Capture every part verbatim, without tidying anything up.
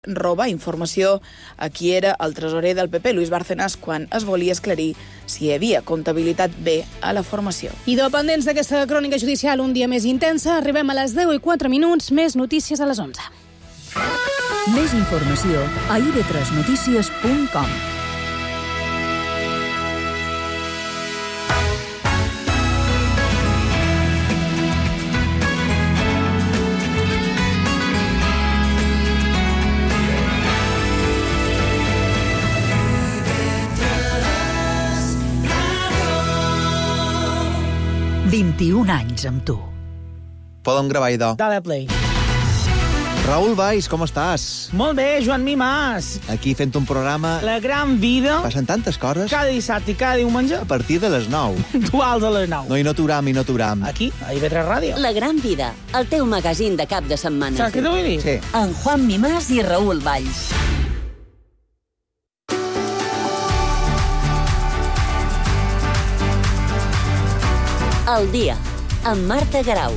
roba informació a qui era el tresorer del P P, Luis Bárcenas, quan es volia esclarir si hi havia comptabilitat B a la formació. I dependents d'aquesta crònica judicial un dia més intensa, arribem a les deu i quatre minuts, més notícies a les onze. Més informació a i be tres notícies punt com. vint-i-un anys amb tu. Podem gravar, idò. Dale play. Raül Valls, com estàs? Molt bé, Joan Mimàs. Aquí fent un programa... La gran vida. Passen tantes coses. Cada dissabte i cada diumenge. A partir de les nou. Duals a les nou. No, i no t'uram, i no t'uram. Aquí, a i be tres Ràdio. La gran vida, el teu magazín de cap de setmana. Saps què t'ho vull dir? Sí. En Juan Mimàs i Raül Valls. El dia, amb Marta Garau.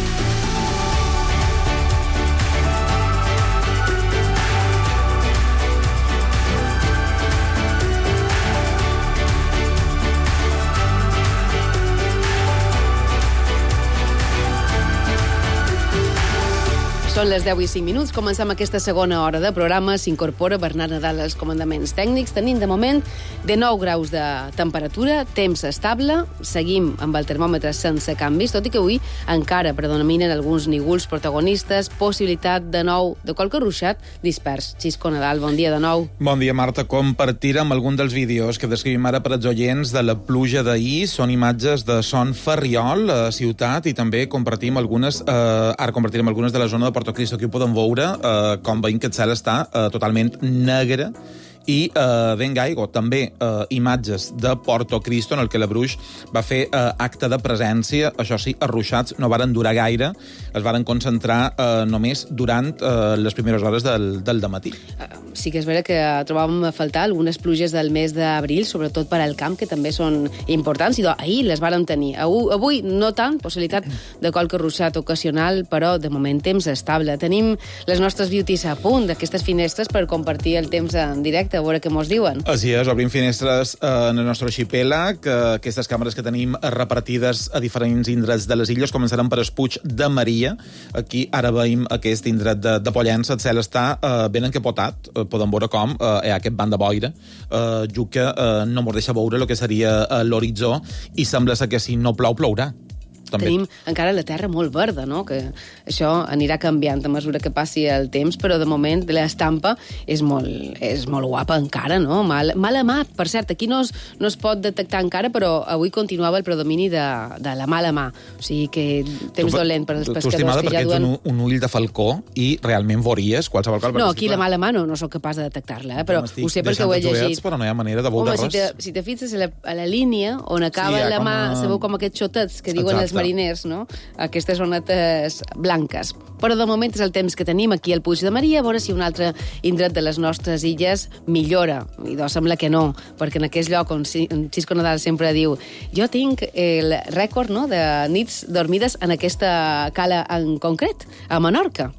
Són les deu i cinc minuts. Comencem aquesta segona hora de programa. S'incorpora Bernat Nadal als comandaments tècnics. Tenim, de moment, de nou graus de temperatura, temps estable. Seguim amb el termòmetre sense canvis, tot i que avui encara predominen alguns nígols protagonistes. Possibilitat, de nou, de qualque ruixat dispers. Xisco Nadal, bon dia de nou. Bon dia, Marta. Compartirem algun dels vídeos que descrivim ara per als oients de la pluja d'ahir. Són imatges de Son Ferriol, a ciutat, i també compartim algunes, eh, ara compartirem algunes de la zona de Porto Cristo. Aquí ho podem veure, eh, com veiem que el cel està eh, totalment negre i eh, ben gaigo. També eh, imatges de Porto Cristo, en el que la Bruix va fer eh, acte de presència. Això sí, els ruixats no varen durar gaire, es varen concentrar eh, només durant eh, les primeres hores del, del dematí. Sí que és vera que trobàvem a faltar algunes pluges del mes d'abril, sobretot per al camp, que també són importants, i doncs, ahir les vàrem tenir. Avui, avui no tant, possibilitat de qualque ruixat ocasional, però de moment temps estable. Tenim les nostres beauties a punt d'aquestes finestres per compartir el temps en directe, a veure què mos diuen. Així és, obrim finestres eh, en el nostre arxipèlag. Eh, aquestes càmeres que tenim repartides a diferents indrets de les illes començaran per el Puig de Maria. Aquí ara veiem aquest indret de, de Pollença. El cel està eh, ben encapotat. Eh, podem veure com eh, hi ha aquest banc de boira. Eh, jo que eh, no mos deixa veure el que seria eh, l'horitzó, i sembla ser que si no plou, plourà. També. Tenim encara la terra molt verda, no? Que això anirà canviant a mesura que passi el temps, però de moment l'estampa és molt, és molt guapa encara, no? Mal, mala mà, per cert, aquí no es, no es pot detectar encara, però avui continuava el predomini de, de la mala mà. O sigui que temps tu, dolent per als pescadors que ja duen... Tu, un, un ull de falcó i realment veuries qualsevol cosa. No, aquí la mala mà no, no sóc capaç de detectar-la, eh? Però ho sé perquè ho he llegit. Jurets, però no hi ha manera de veure Home, res. Si te, si te fixes a la, a la línia on acaba sí, la mà, a... sabeu com aquests xotets que diuen Exacte. els mariners, no? Aquestes zonetes blanques. Però de moment és el temps que tenim aquí al Puig de Maria, a veure si un altre indret de les nostres illes millora. I doncs sembla que no, perquè en aquest lloc on Xisco Nadal sempre diu jo tinc el rècord, no?, de nits dormides en aquesta cala en concret, a Menorca.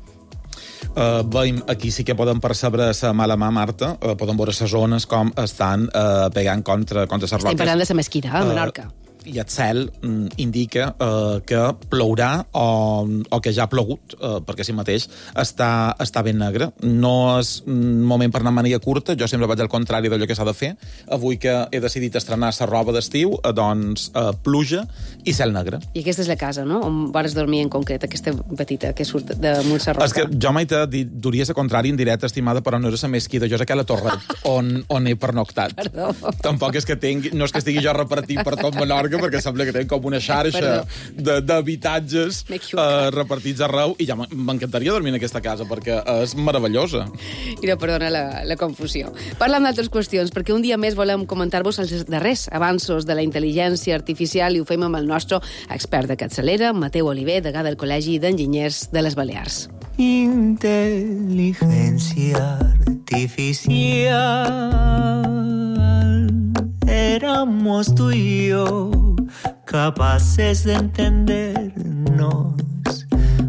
Uh, veiem, aquí sí que podem percebre la mala mà, Marta. Uh, podem veure les zones com estan uh, pegant contra, contra les roques. Estem parlant de la mesquita, a Menorca. Uh, i el cel mm, indica eh, que plourà o, o que ja ha plogut, eh, perquè si mateix està, està ben negre. No és un moment per anar amb màniga curta, jo sempre vaig al contrari d'allò que s'ha de fer. Avui que he decidit estrenar la roba d'estiu, eh, doncs eh, pluja i cel negre. I aquesta és la casa, no?, on vares dormir en concret, aquesta petita que surt de Montserrat. És que jo mai t'he dit, duria ser contrari en directe, estimada, però no és la mesquita, jo és aquella torret on, on he pernoctat. Perdó. Tampoc és que tingui, no és que estigui jo repartit per tot Menorca, perquè sembla que tenen com una xarxa d'habitatges eh, repartits arreu, i ja m'encantaria dormir en aquesta casa, perquè és meravellosa. I no, perdona la, la confusió. Parlant d'altres qüestions, perquè un dia més volem comentar-vos els darrers avanços de la intel·ligència artificial, i ho fem amb el nostre expert de capçalera, Mateu Oliver, degà del Col·legi d'Enginyers de les Balears. Inteligencia artificial, éramos tú y yo capaces de entendernos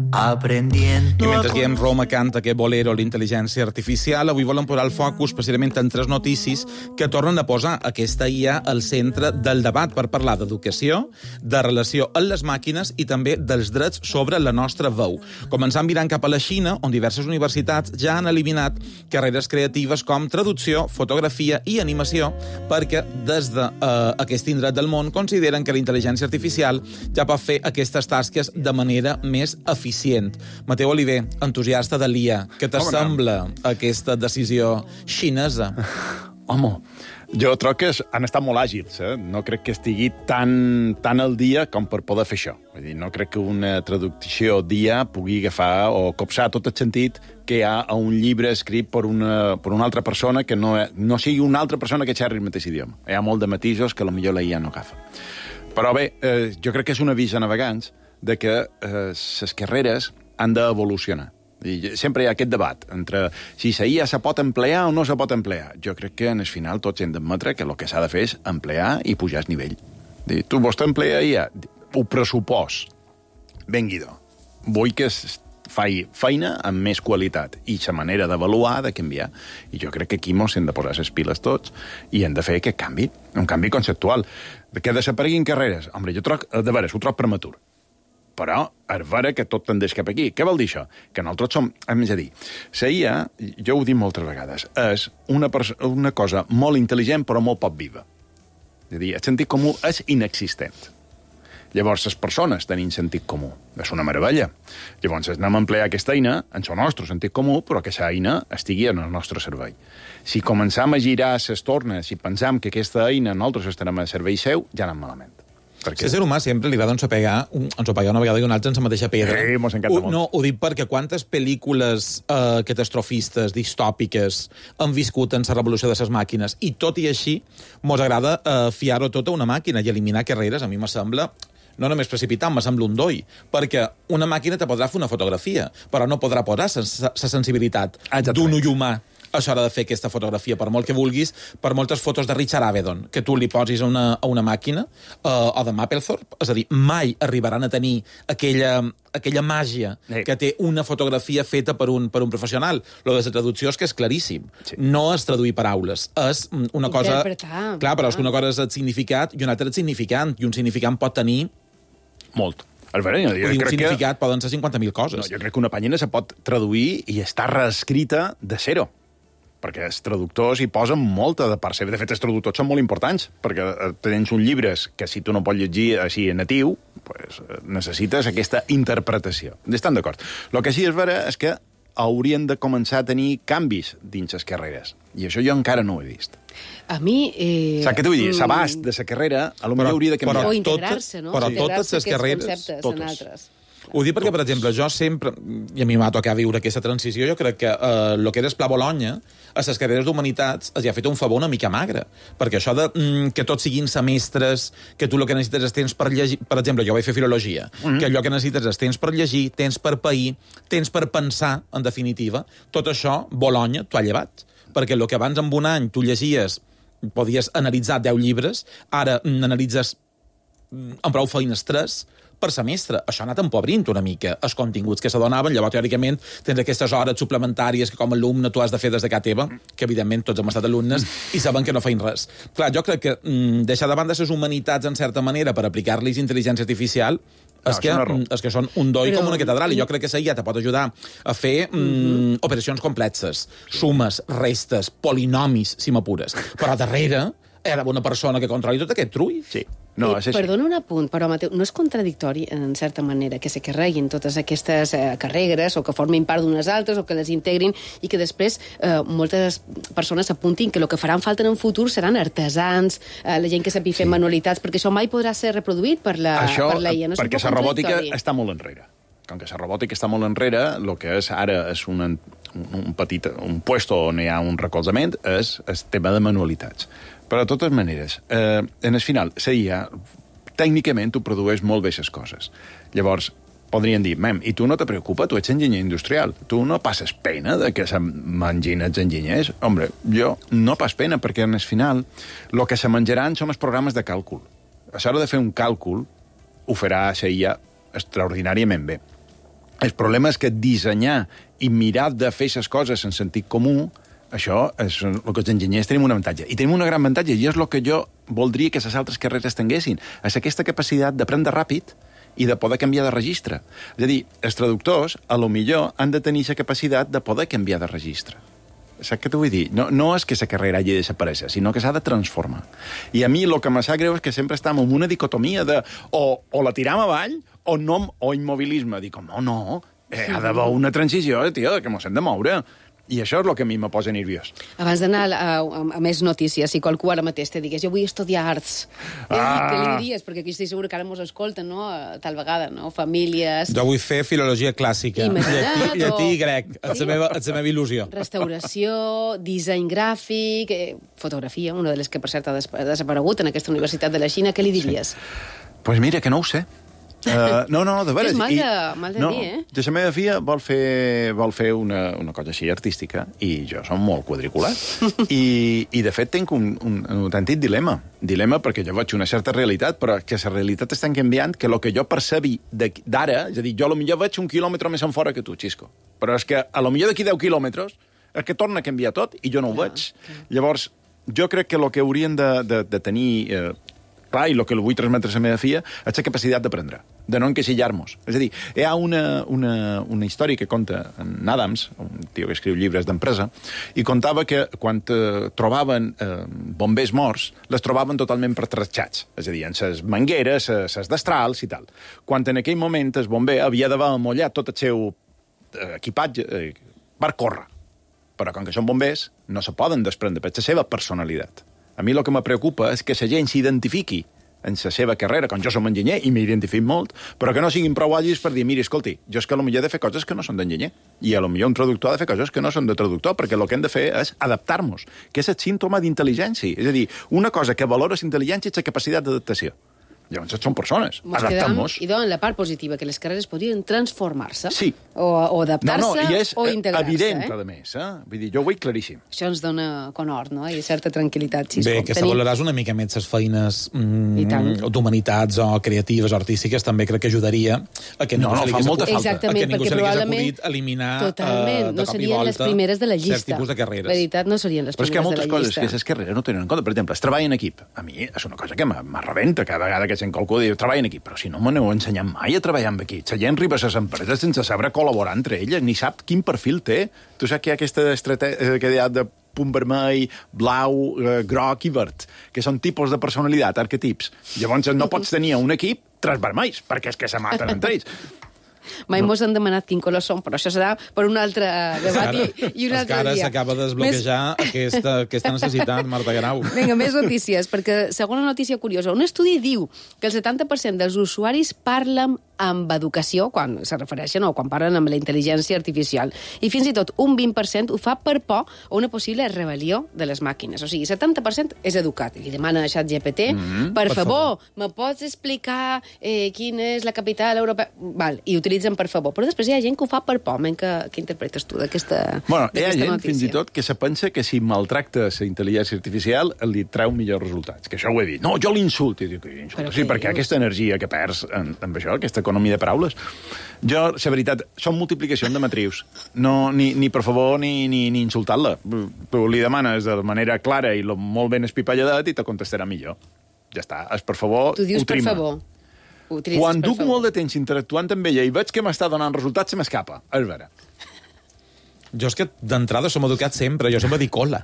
aprendiendo. I mentre Guillem Roma canta aquest bolero, l'intel·ligència artificial, avui volen posar el focus precisament en tres notícies que tornen a posar aquesta I A al centre del debat per parlar d'educació, de relació amb les màquines i també dels drets sobre la nostra veu. Començant mirant cap a la Xina, on diverses universitats ja han eliminat carreres creatives com traducció, fotografia i animació, perquè des d'aquest de, eh, indret del món consideren que la intel·ligència artificial ja pot fer aquestes tasques de manera més eficient. Mateu Oliver, entusiasta de l'I A, què t'assembla aquesta decisió xinesa? Home, jo trobo que han estat molt àgils, eh? No crec que estigui tan, tan al dia com per poder fer això. Vull dir, no crec que una traducció d'I A pugui agafar o copsar tot el sentit que hi ha a un llibre escrit per una, per una altra persona que no, no sigui una altra persona que xerri el mateix idioma. Hi ha molt de matisos que potser la I A no agafa. Però bé, eh, jo crec que és un avís a navegants de que les eh, carreres han d'evolucionar. I sempre hi ha aquest debat entre si la I A se pot emplear o no se pot emplear. Jo crec que en el final tots hem d'admetre que el que s'ha de fer és emplear i pujar el nivell. Dir, tu vols emplear I A? Ho pressupost. Benguidor. Vull que es faci feina amb més qualitat i la manera d'avaluar, de canviar. I jo crec que aquí mos hem de posar les piles tots i hem de fer aquest canvi, un canvi conceptual. Que desapareguin carreres. Home, jo troc, de veres, ho troc prematur. Però és vera que tot tendeix cap aquí. Què vol dir això? Que nosaltres som... És a dir, la I A, jo ho dic moltes vegades, és una, una cosa molt intel·ligent però molt poc viva. És a dir, el sentit comú és inexistent. Llavors, les persones tenim sentit comú. És una meravella. Llavors, anem a emplear aquesta eina en el nostre sentit comú, però que aquesta eina estigui en el nostre servei. Si començam a girar les tornes i pensam que aquesta eina nosaltres estarem al servei seu, ja anem malament. Perquè... Si ser humà sempre li va ensopegar, ensopegar una vegada i una altra en la mateixa pedra. Sí, mos encanta ho, molt. No, ho dic perquè quantes pel·lícules eh, catastrofistes, distòpiques, han viscut en la revolució de les màquines, i tot i així mos agrada eh, fiar-ho tot a una màquina i eliminar carreres, a mi me sembla... no només precipitant, me sembla un doi, perquè una màquina te podrà fer una fotografia, però no podrà posar la sensibilitat d'un ull humà a l'hora de fer aquesta fotografia, per molt que vulguis, per moltes fotos de Richard Avedon, que tu li posis a una, a una màquina, eh, o de Mapplethorpe, és a dir, mai arribaran a tenir aquella, aquella màgia sí. que té una fotografia feta per un, per un professional. Lo de la traducció és que és claríssim. Sí. No és traduir paraules, és una cosa... Interpretar. Clar, però és que una cosa és el significat i una altra és el significant, i un significant pot tenir... Molt. El verè, jo un crec significat que... poden ser cinquanta mil coses. No, jo crec que una pàgina se pot traduir i està reescrita de zero. Perquè els traductors hi posen molta de part seva. De fet, els traductors són molt importants, perquè tens un llibre que si tu no pots llegir així en natiu, pues, necessites aquesta interpretació. Estan d'acord. El que sí és vera és que haurien de començar a tenir canvis dins les carreres. I això jo encara no ho he vist. A mi... Eh... Saps què t'ho vull dir? L'abast de la carrera a lo millor hauria de canviar. O integrar-se, no? Però totes les carreres... Totes. Ho dic perquè, per exemple, jo sempre, i a mi m'ha tocat viure aquesta transició, jo crec que eh, el que era Pla Bologna, a les carreres d'humanitats, els ha fet un favor una mica magre. Perquè això de mm, que tots siguin semestres, que tu el que necessites és temps per llegir... Per exemple, jo vaig fer filologia, mm-hmm. que allò que necessites és temps per llegir, temps per pair, temps per pensar, en definitiva. Tot això, Bologna t'ho ha llevat. Perquè el que abans en un any tu llegies, podies analitzar deu llibres, ara mm, analitzes mm, amb prou feines tres, per semestre. Això ha anat empobrint una mica els continguts que se donaven. Llavors, teòricament, tens aquestes hores suplementàries que com a alumne tu has de fer des de casa teva, que evidentment tots hem estat alumnes i saben que no feien res. Clar, jo crec que mm, deixar de banda les humanitats en certa manera per aplicar-los intel·ligència artificial és, no, que, és que són un doi Però... com una catedral, i jo crec que la I A te pot ajudar a fer mm, mm-hmm. operacions complexes, sumes, restes, polinomis, si m'apures. Però darrere era una persona que controli tot aquest trull. Sí. No, eh, perdona un apunt, però, Mateu, no és contradictori, en certa manera, que se carreguin totes aquestes eh, carreres o que formin part d'unes altres o que les integrin i que després eh, moltes persones apuntin que el que faran falta en un futur seran artesans, eh, la gent que sàpiga fer sí. manualitats, perquè això mai podrà ser reproduït per la, això, per la I A. No perquè la robòtica està molt enrere. Com que la robòtica està molt enrere, el que és ara és un, un petit un puesto on hi ha un recolzament és el tema de manualitats. Però, de totes maneres, eh, en el final, la I A, tècnicament, tu produeix molt bé les coses. Llavors, podrien dir, mem, i tu no te preocupa, tu ets enginyer industrial, tu no passes pena de que se mengin els enginyers? Hombre, jo no pas pena, perquè en el final el que se menjaran són els programes de càlcul. A l'hora de fer un càlcul, ho farà la I A extraordinàriament bé. El problema és que dissenyar i mirar de fer les coses en sentit comú, això és el que els enginyers tenim un avantatge. I tenim una gran avantatge, i és el que jo voldria que les altres carreres tinguessin. És aquesta capacitat d'aprendre ràpid i de poder canviar de registre. És a dir, els traductors, a lo millor, han de tenir la capacitat de poder canviar de registre. Saps què t'ho vull dir? No, no és que la carrera hagi de desaparèixer, sinó que s'ha de transformar. I a mi el que me sap greu és que sempre estem en una dicotomia de o, o la tiram avall o no, o immobilisme. Dic, no, no, eh, ha d'haver una transició, tio, que mos hem de moure. I això és el que a mi me posa nerviós. Abans d'anar a, a, a més notícies, si qualcú ara mateix te digués jo vull estudiar arts, ah. què li diries? Perquè aquí estic segur que ara mos escolten, no? Tal vegada, no? Famílies... Jo vull fer filologia clàssica. Imagina't, llatí, llatí i grec. És sí? la meva, és la meva il·lusió. Restauració, disseny gràfic, eh, fotografia, una de les que, per cert, ha des desaparegut en aquesta universitat de la Xina. Què li diries? Doncs pues mira, que no ho sé. Uh, no, no, de veres. És mal de, mal de no, dir, eh? De la meva filla vol fer, vol fer una, una cosa així artística i jo som molt quadriculat. I, I, de fet, tinc un, un, un autèntic dilema. Dilema perquè jo veig una certa realitat, però que la realitat està canviant, que el que jo percebi d'ara, és a dir, jo potser veig un quilòmetre més en fora que tu, Xisco. Però és que a lo millor d'aquí deu quilòmetres és que torna a canviar tot i jo no ho ah, veig. Okay. Llavors, jo crec que el que haurien de, de, de tenir... Eh, clar, i el que vull transmetre a la meva filla és la capacitat d'aprendre, de no encaixillar-nos. És a dir, hi ha una, una, una història que conta en Adams, un tio que escriu llibres d'empresa, i contava que quan eh, trobaven eh, bombers morts, les trobaven totalment pertreixats. És a dir, en ses mangueres, ses destrals i tal. Quan en aquell moment el bomber havia d'haver amollat tot el seu eh, equipatge eh, per córrer. Però com que són bombers, no se poden desprendre per la seva personalitat. A mi el que me preocupa és que la gent s'identifiqui en la seva carrera, com jo som enginyer i m'identifico molt, però que no siguin prou àgils per dir, mira, escolti, jo és que potser he de fer coses que no són d'enginyer, i potser un traductor ha de fer coses que no són de traductor, perquè el que hem de fer és adaptar-nos, que és el símptoma d'intel·ligència. És a dir, una cosa que valora la intel·ligència és la capacitat d'adaptació. Llavors, són persones. Adaptem-nos. I donen la part positiva, que les carreres podrien transformar-se, sí. o, o adaptar-se, no, no, o integrar-se. Evident, eh? a més. Eh? Vull dir, jo ho veig claríssim. Això ens dona conhort, no? I certa tranquil·litat. Si Bé, que tenim... s'avaloràs una mica més les feines mm, d'humanitats o creatives o artístiques també crec que ajudaria a que ningú no, no, se li hagués acudit, Exactament, a que ningú perquè se li hagués probablement... acudit eliminar Totalment, uh, de no cop i serien volta les primeres de la llista. certs tipus de carreres. Veritat, no serien les Però és que hi ha primeres de la moltes llista. coses que les carreres no tenen en compte. Per exemple, el treball en equip. A mi és una cosa que m'arrebenta cada vegada que sent qualcú diu treball en equip, però si no me n'heu ensenyat mai a treballar amb equip. La gent arriba a les empreses sense saber col·laborar entre elles, ni sap quin perfil té. Tu saps que hi ha aquesta estratègia que hi ha de punt vermell, blau, eh, groc i verd, que són tipus de personalitat, arquetips. Llavors no pots tenir un equip tres vermells, perquè és que se maten entre ells. Mai mos han demanat quin color són, però això serà per un altre debat i, i un altre dia. dia. S'acaba de desbloquejar més... aquesta, aquesta necessitat, Marta Grau. Vinga, més notícies, perquè segona notícia curiosa. Un estudi diu que el setanta per cent dels usuaris parlen amb educació, quan se refereixen o quan parlen amb la intel·ligència artificial. I fins i tot un vint per cent ho fa per por o una possible rebel·lió de les màquines. O sigui, setanta per cent és educat. Li demana a ChatGPT, mm-hmm, per, per favor, favor, me pots explicar eh, quina és la capital europea? Val, i utilitzen per favor. Però després hi ha gent que ho fa per por. Men, que, què interpretes tu d'aquesta bueno, hi ha gent, notícia? fins i tot, que se pensa que si maltracta la intel·ligència artificial li treu millors resultats. Que això ho he dit. No, jo l'insulto. I dic, insulto. Sí, perquè dius? Aquesta energia que perds en, en això, aquesta economia de paraules. Jo, la veritat, són multiplicacions de matrius. No, ni, ni per favor ni, ni, ni insultar-la. Tu li demanes de manera clara i lo, molt ben espipalladat i te contestarà millor. Ja està. És per favor, tu dius utrima. Per favor. Utilitzes Quan per duc favor. molt de temps interactuant amb ella i veig que m'està donant resultats, se m'escapa. És vera. Jo és que d'entrada som educats sempre. Jo sempre dic hola.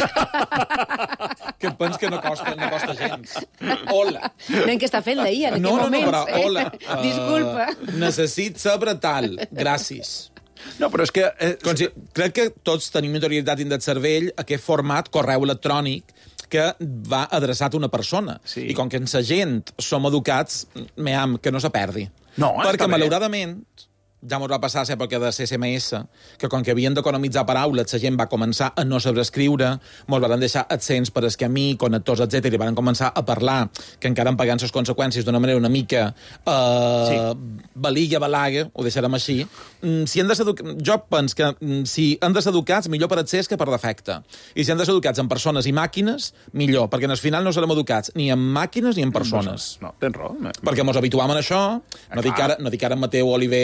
Que pens que no costa, no costa gens. Hola. Nen, que està fent la I A en no, aquest no, moment. No, però eh? hola. Disculpa. Uh, necessit saber tal. Gràcies. No, però és que... Eh, si, crec que tots tenim notorietat dins del cervell aquest format correu electrònic que va adreçat a una persona. Sí. I com que en sa gent som educats, meam, que no se perdi. No, perquè, malauradament, ja m'ho va passar a l'època de C S M S, que com que havien d'economitzar paraules, la gent va començar a no saber escriure, mos van deixar accents per escamí, connectors, etcètera, i van començar a parlar, que encara en pagant les conseqüències d'una manera una mica eh, sí. baliga, balaga, ho deixarem així. Si han de ser jo penso que si han de ser educats, millor per accés que per defecte. I si han de ser educats en persones i màquines, millor, perquè al final no serem educats ni en màquines ni en persones. No, tens raó. Perquè mos habituam en això, no dic, ara, no dic ara en Mateu Oliver nostre,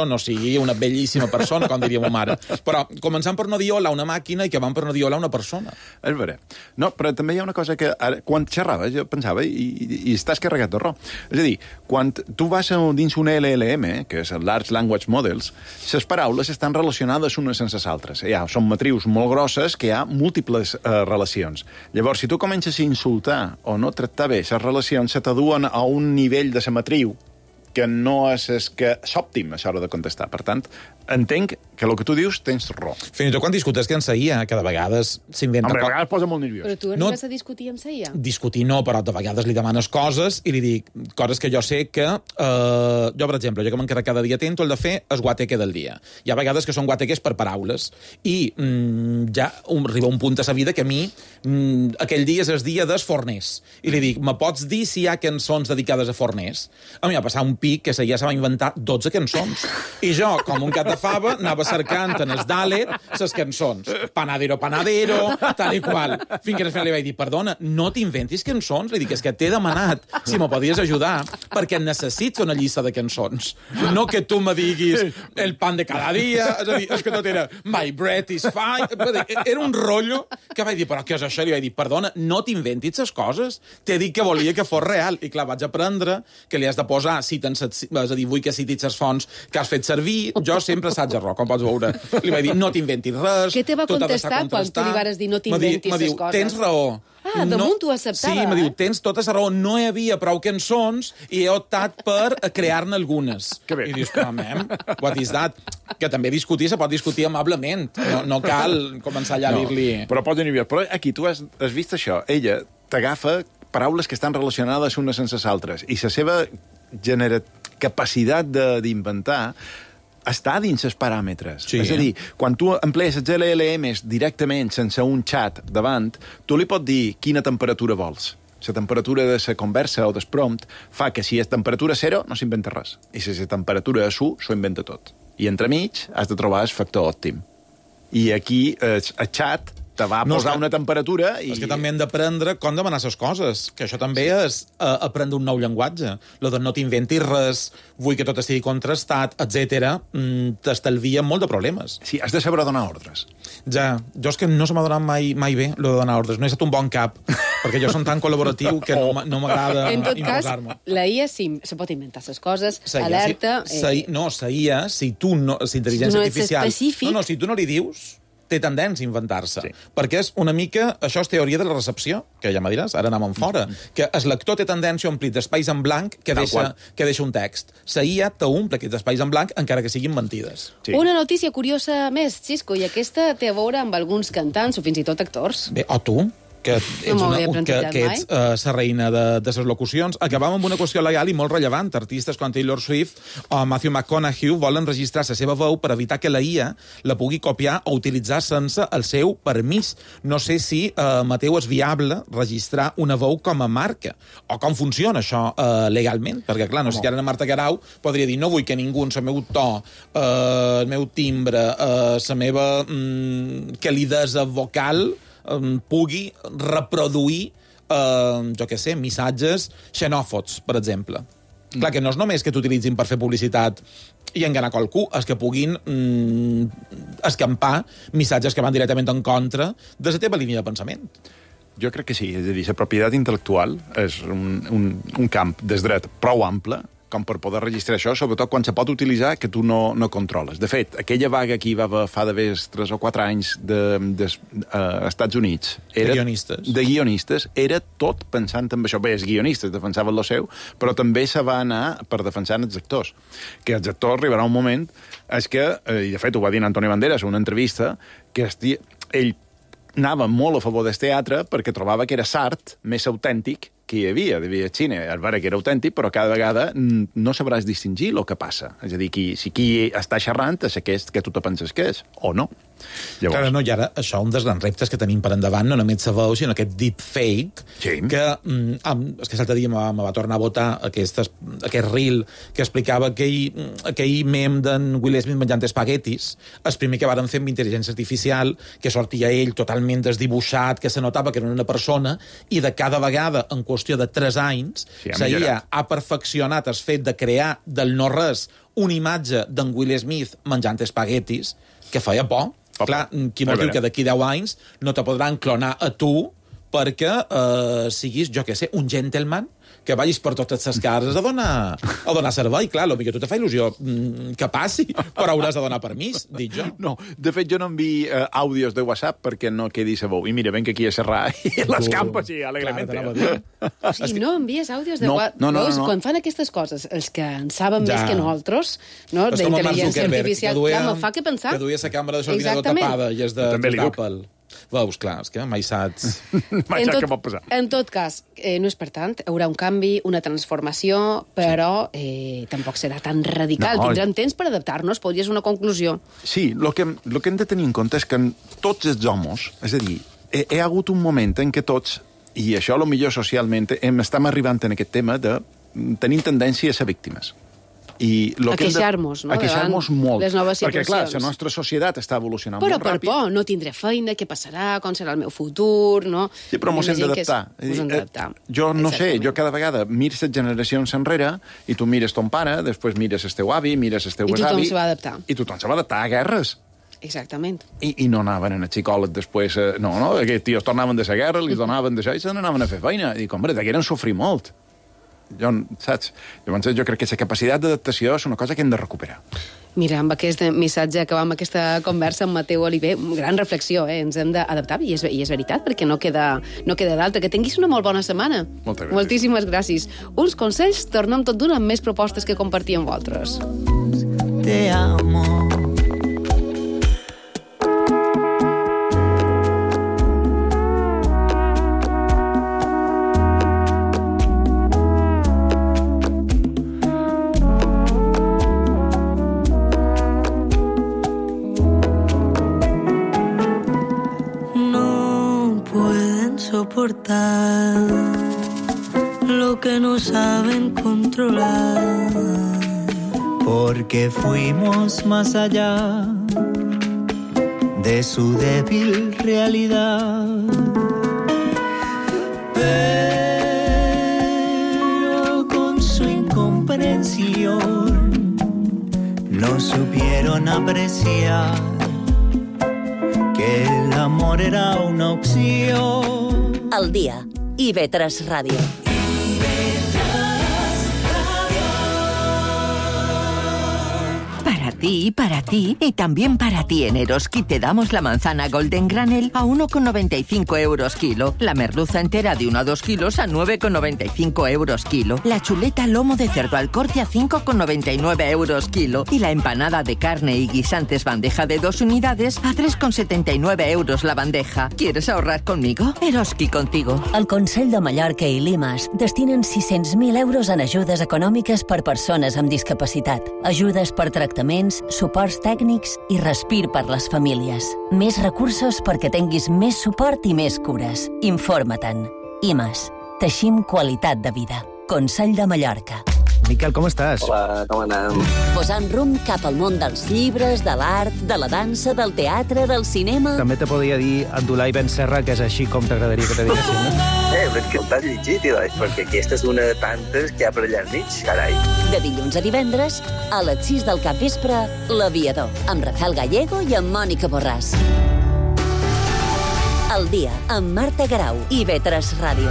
no sigui una bellíssima persona, com diria ma mare. Però començant per no dir hola a una màquina i que van per no dir hola a una persona. És vera. No, però també hi ha una cosa que ara, quan xerraves jo pensava i, i, i estàs carregat de raó. És a dir, quan tu vas a, dins un L L M, que és el Large Language Models, les paraules estan relacionades unes sense les altres. Ja, són matrius molt grosses que hi ha múltiples eh, relacions. Llavors, si tu comences a insultar o no tractar bé les relacions, se t'aduen a un nivell de la matriu que no és, és que s'òptim a l'hora de contestar. Per tant, entenc que el que tu dius tens raó. Fins i tot quan discutes que en Saia, que de vegades s'inventa... Home, a vegades posa molt nerviós. Però tu arribes no... a discutir amb Saia? Discutir no, però de vegades li demanes coses i li dic coses que jo sé que... Eh, jo, per exemple, jo que m'encara cada dia tento el de fer és guateque del dia. Hi ha vegades que són guateques per paraules i mm, ja um, arriba un punt a sa vida que a mi mm, aquell dia és el dia dels forners. I li dic, me pots dir si hi ha cançons dedicades a forners? A mi va passar un pic que Saia se va inventar dotze cançons. I jo, com un gat de fava, anava cercant en els Dalet les cançons. Panadero, panadero, tal i qual. Fins que al final li vaig dir, perdona, no t'inventis cançons. Li dic, és que t'he demanat si me podies ajudar perquè necessito una llista de cançons. No que tu me diguis el pan de cada dia. És a dir, és que tot era my breath is fine. Era un rotllo que vaig dir, però què és això? Li vaig dir, perdona, no t'inventis les coses. T'he dit que volia que fos real. I clar, vaig aprendre que li has de posar, si tens, és a dir, vull que citis les fonts que has fet servir. Jo sempre assaig error, com pots veure. Li vaig dir, no t'inventis res. Què te va contestar quan tu li vas dir no t'inventis les coses? Tens raó. Ah, damunt no, ho acceptava. Sí, me diu, tens tota la raó, no hi havia prou cançons i he optat per crear-ne algunes. Que bé. I dius, però, mem, what is that? Que també discutir se pot discutir amablement. No, no cal començar allà a dir-li... No, però pot tenir... Però aquí tu has, has vist això. Ella t'agafa paraules que estan relacionades unes sense les altres i la seva genera... capacitat d'inventar està dins els paràmetres. Sí. És a dir, quan tu emplees els L L Ms directament sense un xat davant, tu li pots dir quina temperatura vols. La temperatura de la conversa o del prompt fa que si és temperatura zero no s'inventa res. I si és temperatura u, s'ho inventa tot. I entremig has de trobar el factor òptim. I aquí el, el xat te va no, posar que, una temperatura i... És que també hem d'aprendre com demanar les coses, que això també és uh, aprendre un nou llenguatge. Lo de no t'inventis res, vull que tot estigui contrastat, etcètera, mm, t'estalvia molt de problemes. Sí, has de saber donar ordres. Ja, jo és que no se m'ha donat mai, mai bé, lo de donar ordres. No he estat un bon cap, perquè jo som tan col·laboratiu que no, no m'agrada imposar-me. En tot cas, la I A sí, se pot inventar les coses, Saia, alerta... Si, eh... No, la I A, si tu no... Si intel·ligència no artificial... Específic... No, no, si tu no li dius... té tendència a inventar-se. Sí. Perquè és una mica... Això és teoria de la recepció, que ja me diràs, ara anem en fora. Mm-hmm. Que el lector té tendència a omplir d'espais en blanc que deixa, que deixa un text. La I A t'omple aquests espais en blanc encara que siguin mentides. Sí. Una notícia curiosa més, Xisco, i aquesta té a veure amb alguns cantants o fins i tot actors. Bé, o tu, que ets, no una, que, que ets uh, la reina de, de les locucions. Acabam amb una qüestió legal i molt rellevant. Artistes com Taylor Swift o Matthew McConaughey volen registrar la seva veu per evitar que la I A la pugui copiar o utilitzar sense el seu permís. No sé si, uh, Mateu, és viable registrar una veu com a marca o com funciona això uh, legalment. Perquè, clar, no sé si ara Marta Garau podria dir no vull que ningú, el meu to, uh, el meu timbre, uh, la meva mm, calidesa vocal pugui reproduir, eh, jo què sé, missatges xenòfobs, per exemple. Mm. Clar, que no és només que t'utilitzin per fer publicitat i enganar qualcú, és que puguin mm, escampar missatges que van directament en contra de la teva línia de pensament. Jo crec que sí, és a dir, la propietat intel·lectual és un, un, un camp des dret prou ample com per poder registrar això, sobretot quan se pot utilitzar que tu no, no controles. De fet, aquella vaga que hi va haver fa d'haver tres o quatre anys dels de, uh, Estats Units... Era, de guionistes. De guionistes. Era tot pensant en això. Bé, els guionistes defensaven el seu, però també se va anar per defensar els actors. Que els actors arribarà un moment... És que, eh, i de fet ho va dir Antonio Banderas en una entrevista, que esti, ell anava molt a favor del teatre perquè trobava que era l'art més autèntic que hi havia, devia Xina, el veure que era autèntic, però cada vegada no sabràs distingir el que passa. És a dir, qui, si qui està xerrant és aquest que tu te penses que és, o no. Llavors... Clar, no, i ara això, un dels grans reptes que tenim per endavant, no només se veu, sinó aquest deepfake, sí. que, mm, és que l'altre dia me, me va tornar a votar aquestes, aquest reel que explicava aquell, aquell mem d'en Will Smith menjant espaguetis, el primer que varen fer amb intel·ligència artificial, que sortia ell totalment desdibuixat, que se notava que era una persona, i de cada vegada, en qüestió de tres anys, sí, ha, la I A ha perfeccionat el fet de crear del no-res una imatge d'en Will Smith menjant espaguetis, que feia por. Papa. Clar, qui no diu que d'aquí deu anys no te podran clonar a tu perquè eh, siguis, jo què sé, un gentleman que vagis per totes les cases a donar, a donar servei. Clar, potser tu te fa il·lusió mm, que passi, però hauràs de donar permís, dic jo. No, de fet, jo no envio uh, àudios de WhatsApp perquè no quedi sa veu. I mira, venc aquí a serrar i les campes i alegrement. O sigui, no envies àudios de no, WhatsApp. No, no, no, no. Quan fan aquestes coses, els que en saben ja. més que nosaltres, no, d'intel·ligència artificial, duia, clar, me fa que pensar... Que duia la càmera de l'ordinador tapada i és de, d'Apple. Veus, clar, és que mai saps... mai en, saps tot, què pot passar. En tot cas, eh, no és per tant, hi haurà un canvi, una transformació, però eh, tampoc serà tan radical. No, tindrem temps per adaptar-nos, podria ser una conclusió. Sí, el que, lo que hem de tenir en compte és que tots els homes, és a dir, hi ha hagut un moment en què tots, i això a lo millor socialment, hem, estem arribant en aquest tema de tenir tendència a ser víctimes. I lo a queixar-nos, no? A queixar-nos molt. Les noves perquè, situacions. clar, la nostra societat està evolucionant però molt per ràpid. Però per por, no tindré feina, què passarà, com serà el meu futur, no? Sí, però mos hem d'adaptar. Es... d'adaptar. Jo no sé, jo cada vegada mires les generacions enrere i tu mires ton pare, després mires el teu avi, mires el teu besavi... I tothom se va adaptar. I tothom se va adaptar a guerres. Exactament. I, i no anaven a psicòleg després... Eh, no, no, aquests tios tornaven de la guerra, li donaven d'això i se n'anaven a fer feina. I dic, home, degueren sofrir molt. Jo, saps? Llavors, jo crec que la capacitat d'adaptació és una cosa que hem de recuperar. Mira, amb aquest missatge acabam aquesta conversa amb Mateu Oliver, gran reflexió, eh? Ens hem d'adaptar, i és, i és veritat, perquè no queda, no queda d'altre. Que tinguis una molt bona setmana. Moltes gràcies. Moltíssimes gràcies. Uns consells, tornem tot d'una amb més propostes que compartir amb vosaltres. Te amo. Soportar lo que no saben controlar, porque fuimos más allá de su débil realidad. Pero con su incomprensión no supieron apreciar que el amor era una opción. Al día, I V tres Ràdio. Para ti, para ti y también para ti en Eroski te damos la manzana Golden Granel a uno con noventa y cinco euros kilo, la merluza entera de uno a dos kilos a nueve con noventa y cinco euros kilo, la chuleta lomo de cerdo al corte a cinco con noventa y nueve euros kilo y la empanada de carne y guisantes bandeja de dos unidades a tres con setenta y nueve euros la bandeja. ¿Quieres ahorrar conmigo? Eroski contigo. El Consell de Mallorca i l'IMAS destinen sis-cents mil euros en ajudes econòmiques per persones amb discapacitat, ajudes per tractaments, suports tècnics i respir per les famílies. Més recursos perquè tinguis més suport i més cures. Informa-te'n. IMAS. Teixim qualitat de vida. Consell de Mallorca. Miquel, com estàs? Hola, com anem? Posant rumb cap al món dels llibres, de l'art, de la dansa, del teatre, del cinema... També te podria dir Abdulai Ben Serra, que és així com t'agradaria que te diguessin, no? Eh, però és que t'has llegit, Ilai, perquè aquesta és una de tantes que hi ha per allà enmig, carai. De dilluns a divendres, a les sis del capvespre, L'Aviador, amb Rafael Gallego i amb Mònica Borràs. Al dia, amb Marta Garau, I V tres Ràdio.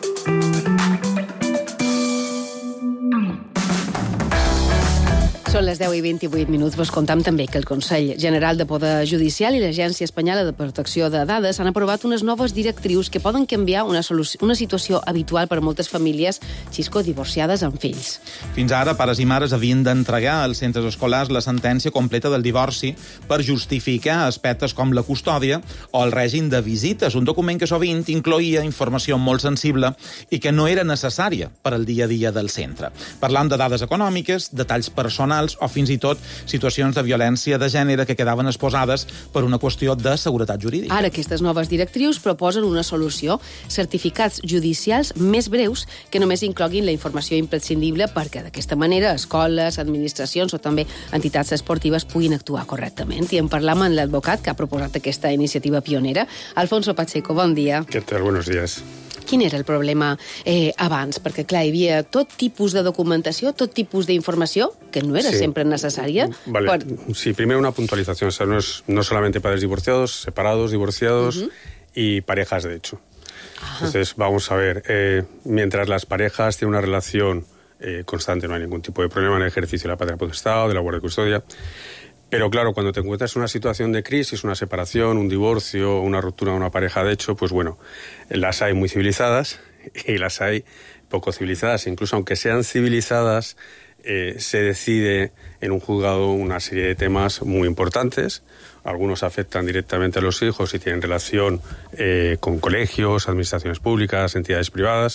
Són les deu i vint-i-vuit minuts vos contam també que el Consell General de Poder Judicial i l'Agència Espanyola de Protecció de Dades han aprovat unes noves directrius que poden canviar una, una situació habitual per a moltes famílies, xisco, divorciades amb fills. Fins ara, pares i mares havien d'entregar als centres escolars la sentència completa del divorci per justificar aspectes com la custòdia o el règim de visites, un document que sovint incloïa informació molt sensible i que no era necessària per al dia a dia del centre. Parlam de dades econòmiques, detalls personals o fins i tot situacions de violència de gènere que quedaven exposades per una qüestió de seguretat jurídica. Ara aquestes noves directrius proposen una solució, certificats judicials més breus que només incloguin la informació imprescindible perquè d'aquesta manera escoles, administracions o també entitats esportives puguin actuar correctament. I en parlam amb l'advocat que ha proposat aquesta iniciativa pionera, Alfonso Pacheco. Bon dia. Què tal? Buenos días. Quin era el problema eh, abans? Perquè, clar, hi havia tot tipus de documentació, tot tipus d'informació, que no era sí. siempre necesaria. Vale. Por... Sí, primero una puntualización. O sea, no es no solamente padres divorciados, separados, divorciados uh-huh. y parejas, de hecho. Ajá. Entonces, vamos a ver, eh, mientras las parejas tienen una relación eh, constante, no hay ningún tipo de problema en el ejercicio de la patria potestad o de la guardia y custodia. Pero claro, cuando te encuentras en una situación de crisis, una separación, un divorcio, una ruptura de una pareja, de hecho, pues bueno, las hay muy civilizadas y las hay poco civilizadas. Incluso aunque sean civilizadas, eh, se decide en un juzgado una serie de temas muy importantes. Algunos afectan directamente a los hijos y tienen relación eh, con colegios, administraciones públicas, entidades privadas.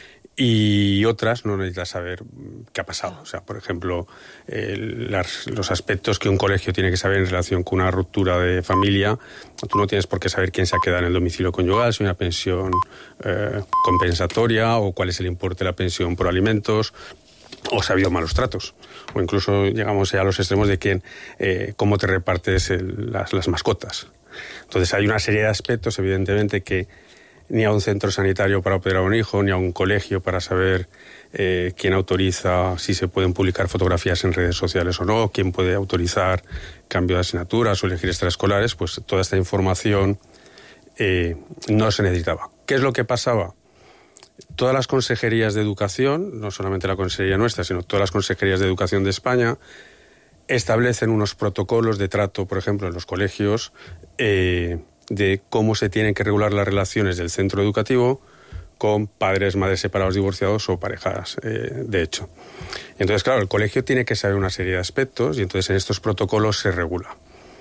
Y otras no necesitas saber qué ha pasado. O sea, por ejemplo, eh, las, los aspectos que un colegio tiene que saber en relación con una ruptura de familia. Tú no tienes por qué saber quién se ha quedado en el domicilio conyugal, si hay una pensión eh, compensatoria o cuál es el importe de la pensión por alimentos, o si ha habido malos tratos. O incluso llegamos ya a los extremos de quién, eh, cómo te repartes el, las, las mascotas. Entonces hay una serie de aspectos, evidentemente, que ni a un centro sanitario para operar a un hijo, ni a un colegio para saber eh, quién autoriza si se pueden publicar fotografías en redes sociales o no, quién puede autorizar cambio de asignaturas o elegir extraescolares, pues toda esta información eh, no se necesitaba. ¿Qué es lo que pasaba? Todas las consejerías de educación, no solamente la consejería nuestra, sino todas las consejerías de educación de España, establecen unos protocolos de trato, por ejemplo, en los colegios, eh, de cómo se tienen que regular las relaciones del centro educativo con padres, madres separados, divorciados o parejas, eh, de hecho. Entonces, claro, el colegio tiene que saber una serie de aspectos y entonces en estos protocolos se regula.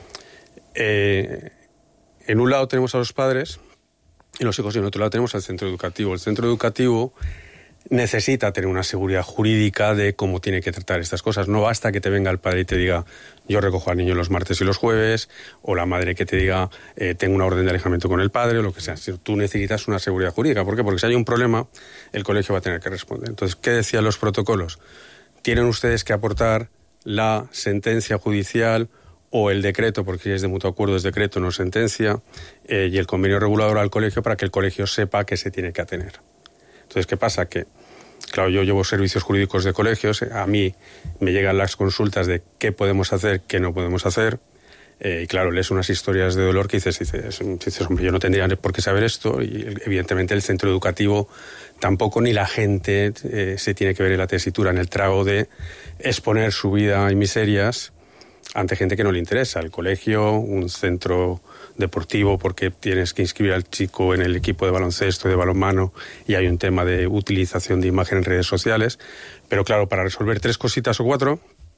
Eh, en un lado tenemos a los padres y los hijos y en otro lado tenemos al centro educativo. El centro educativo necesita tener una seguridad jurídica de cómo tiene que tratar estas cosas. No basta que te venga el padre y te diga yo recojo al niño los martes y los jueves, o la madre que te diga eh, tengo una orden de alejamiento con el padre, o lo que sea. Tú necesitas una seguridad jurídica. ¿Por qué? Porque si hay un problema, el colegio va a tener que responder. Entonces, ¿qué decían los protocolos? Tienen ustedes que aportar la sentencia judicial o el decreto, porque si es de mutuo acuerdo es decreto, no sentencia, eh, y el convenio regulador al colegio para que el colegio sepa que se tiene que atener. Entonces, ¿qué pasa? Que, claro, yo llevo servicios jurídicos de colegios, a mí me llegan las consultas de qué podemos hacer, qué no podemos hacer, eh, y claro, lees unas historias de dolor que dices, dices, dices, hombre, yo no tendría por qué saber esto, y evidentemente el centro educativo tampoco, ni la gente eh, se tiene que ver en la tesitura, en el trago de exponer su vida y miserias ante gente que no le interesa. El colegio, un centro deportivo porque tienes que inscribir al chico en el equipo de baloncesto, de balonmano, y hay un tema de utilización de imagen en redes sociales. Pero claro, para resolver tres cositas o cuatro,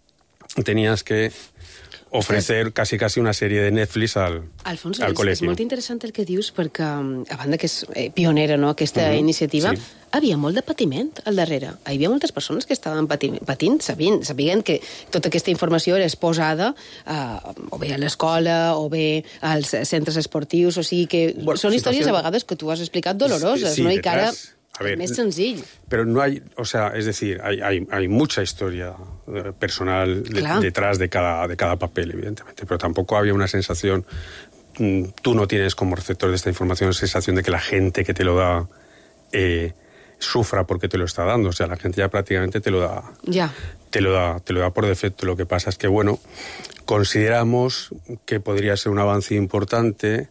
tenías que ofrecer quasi, quasi una sèrie de Netflix al, Alfonso, al és, col·legi. és molt interessant el que dius perquè, a banda que és eh, pionera, no?, aquesta uh-huh. iniciativa, sí. havia molt de patiment al darrere. Hi havia moltes persones que estaven patint, patint sabien, sabien que tota aquesta informació era exposada eh, o bé a l'escola o bé als centres esportius, o sigui que bueno, són històries situació... a vegades que tu has explicat doloroses, sí, no? I que ara A ver, es más sencillo. Pero no hay, o sea, es decir, hay, hay, hay mucha historia eh, personal de, claro. detrás de cada, de cada papel, evidentemente, pero tampoco había una sensación, mm, tú no tienes como receptor de esta información la sensación de que la gente que te lo da eh, sufra porque te lo está dando, o sea, la gente ya prácticamente te lo da, ya. te lo da, te lo da por defecto. Lo que pasa es que, bueno, consideramos que podría ser un avance importante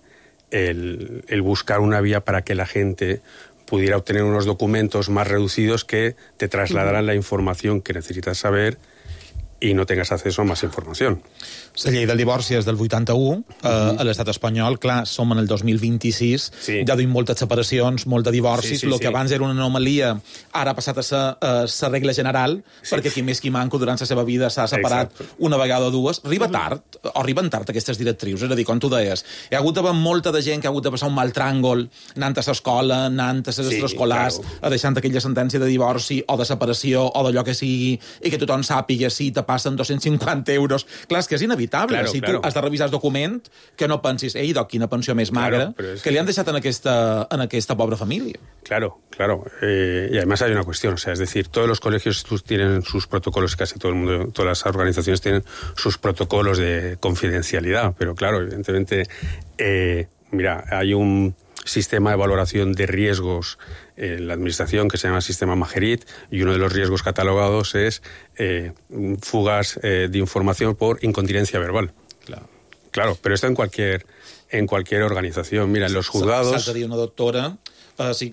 el, el buscar una vía para que la gente pudiera obtener unos documentos más reducidos que te trasladaran la información que necesitas saber y no tengas acceso a más información. La llei del divorci és del vuitanta-u, eh, uh-huh. a l'estat espanyol, clar, som en el dos mil vint-i-sis, sí. ja duim moltes separacions, molt de divorcis, el sí, sí, que sí. abans era una anomalia, ara ha passat a ser la uh, regla general, sí. perquè qui més qui manco durant la seva vida s'ha separat Exacte. una vegada o dues. Arriba tard, o arriben tard aquestes directrius, és a dir, com tu deies, hi ha hagut d'haver molta de gent que ha hagut de passar un mal tràngol, anant a l'escola, anant a les sí, extraescolars, claro. a deixant aquella sentència de divorci o de separació o d'allò que sigui, i que tothom sàpiga si te passen dos-cents cinquanta euros. Clar, és que és inevitable. Claro, si claro. tu has de revisar el document, que no pensis, ei, doc, quina pensió més magra, claro, es... que li han deixat en aquesta, en aquesta pobra familia. Claro, claro. Eh, y además hay una cuestión, o sea, es decir, todos los colegios tienen sus protocolos, casi todo el mundo, todas las organizaciones tienen sus protocolos de confidencialidad, pero claro, evidentemente, eh, mira, hay un sistema de valoración de riesgos en la administración que se llama sistema Majerit, y uno de los riesgos catalogados es eh, fugas eh, de información por incontinencia verbal. Claro. Claro, pero esto en cualquier en cualquier organización. Mira, en los juzgados... S'ha de dir una doctora... Uh, sí,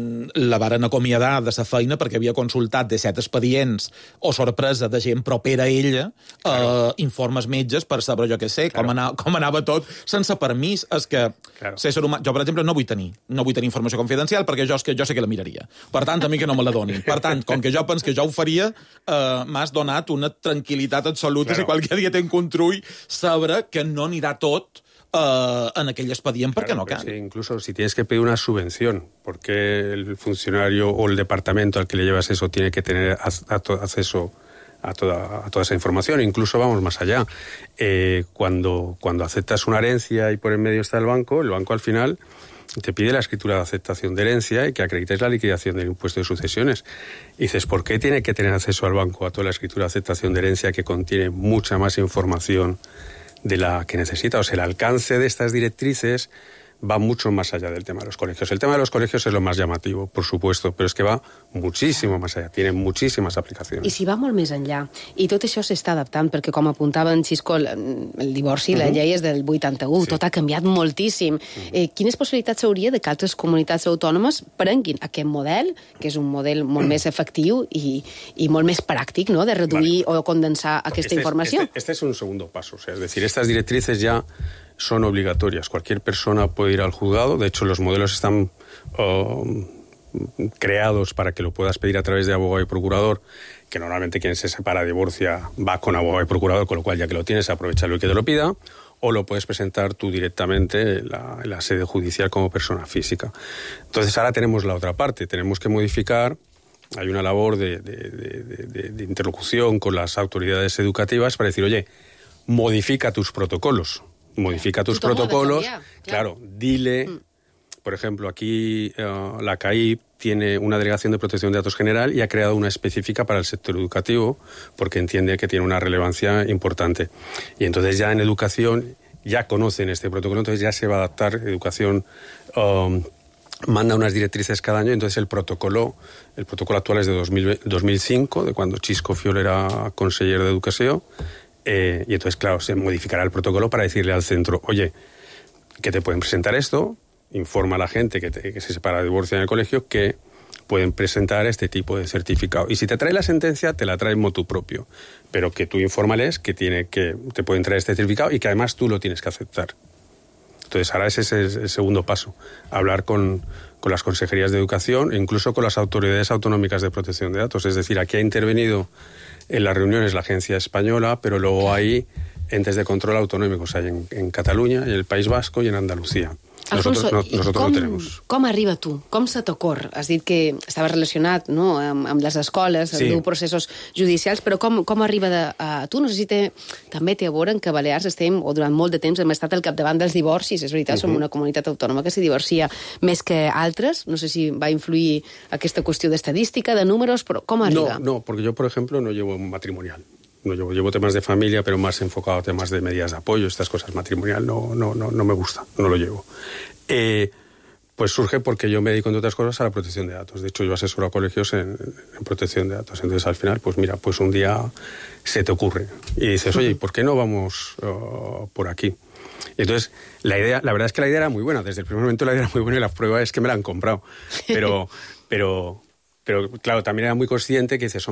la varen acomiadar de sa feina perquè havia consultat disset expedients o sorpresa de gent propera a ella, claro. uh, informes metges per saber, jo què sé, claro. com, anava, com anava tot sense permís. És que claro. humà... jo, per exemple, no vull tenir no vull tenir informació confidencial perquè jo, és que, jo sé que la miraria. Per tant, a mi que no me la donin. Per tant, com que jo penso que jo ho faria, uh, m'has donat una tranquil·litat absoluta claro. si qualque dia tenc un trull saber que no anirà tot Uh, en aquell expedient perquè claro, no cal. Sí, incluso si tienes que pedir una subvención, porque el funcionario o el departamento al que le llevas eso tiene que tener a, a to, acceso a toda, a toda esa información. Incluso vamos más allá. Eh, cuando, cuando aceptas una herencia y por en medio está el banco, el banco al final te pide la escritura de aceptación de herencia y que acredites la liquidación del impuesto de sucesiones. Y dices, ¿por qué tiene que tener acceso al banco a toda la escritura de aceptación de herencia que contiene mucha más información de la que necesita? O sea, el alcance de estas directrices va mucho más allá del tema de los colegios. El tema de los colegios es lo más llamativo, por supuesto, però és que va muchísimo más allá, tiene muchísimas aplicaciones. I si va molt més enllà, i tot això s'està adaptant, perquè com apuntava en Xisco, el divorci, uh-huh. la llei és del vuitanta-u, sí. tot ha canviat moltíssim. Uh-huh. Eh, quines possibilitats hauria de que altres comunitats autònomes prenguin aquest model, que és un model molt més efectiu i, i molt més pràctic, ¿no?, de reduir vale. o condensar aquesta este informació? Es, este, este es un segundo paso, o sea, es decir, estas directrices ya son obligatorias. Cualquier persona puede ir al juzgado. De hecho, los modelos están uh, creados para que lo puedas pedir a través de abogado y procurador, que normalmente quien se separa, divorcia, va con abogado y procurador, con lo cual ya que lo tienes, aprovechalo y que te lo pida, o lo puedes presentar tú directamente en la, en la sede judicial como persona física. Entonces, ahora tenemos la otra parte. Tenemos que modificar. Hay una labor de, de, de, de, de interlocución con las autoridades educativas para decir, oye, modifica tus protocolos. Modifica tus protocolos, cambiar, claro. claro, dile, mm. por ejemplo, aquí uh, la C A I tiene una delegación de protección de datos general y ha creado una específica para el sector educativo porque entiende que tiene una relevancia importante. Y entonces ya en educación ya conocen este protocolo, entonces ya se va a adaptar. Educación um, manda unas directrices cada año, entonces el protocolo, el protocolo actual es de dos mil cinco, de cuando Xisco Fiol era conseller de Educación. Eh, y entonces, claro, se modificará el protocolo para decirle al centro, oye, que te pueden presentar esto, informa a la gente que, te, que se separa de divorcio en el colegio, que pueden presentar este tipo de certificado. Y si te trae la sentencia, te la trae motu propio, pero que tú infórmales que, tiene que te pueden traer este certificado y que además tú lo tienes que aceptar. Entonces, ahora ese es el segundo paso, hablar con, con las consejerías de educación e incluso con las autoridades autonómicas de protección de datos. Es decir, aquí ha intervenido en las reuniones la agencia española, pero luego hay entes de control autonómicos, hay en, en Cataluña, en el País Vasco y en Andalucía. Alfonso, nosotros no, nosotros com, no tenemos. Com arriba tu? Com se t'ocorre? Has dit que estava relacionat, no?, amb, amb les escoles, sí. amb processos judicials, però com, com arriba de, a tu? No sé si té, també té a veure en que Balears estem, o durant molt de temps hem estat al capdavant dels divorcis. És veritat, uh-huh. som una comunitat autònoma que s'hi divorcia més que altres. No sé si va influir aquesta qüestió d'estadística, de números, però com arriba? No, no, porque yo, por ejemplo, no llevo matrimonial. No llevo, llevo temas de familia, pero más enfocado a temas de medidas de apoyo, estas cosas. Matrimonial no, no, no, no me gusta, no lo llevo. Eh, pues surge porque yo me dedico, entre otras cosas, a la protección de datos. De hecho, yo asesoro a colegios en, en protección de datos. Entonces, al final, pues mira, pues un día se te ocurre y dices, oye, ¿por qué no vamos uh, por aquí? Y entonces, la idea, la verdad es que la idea era muy buena. Desde el primer momento la idea era muy buena y la prueba es que me la han comprado. Pero, pero, pero claro, también era muy consciente que dices, hombre,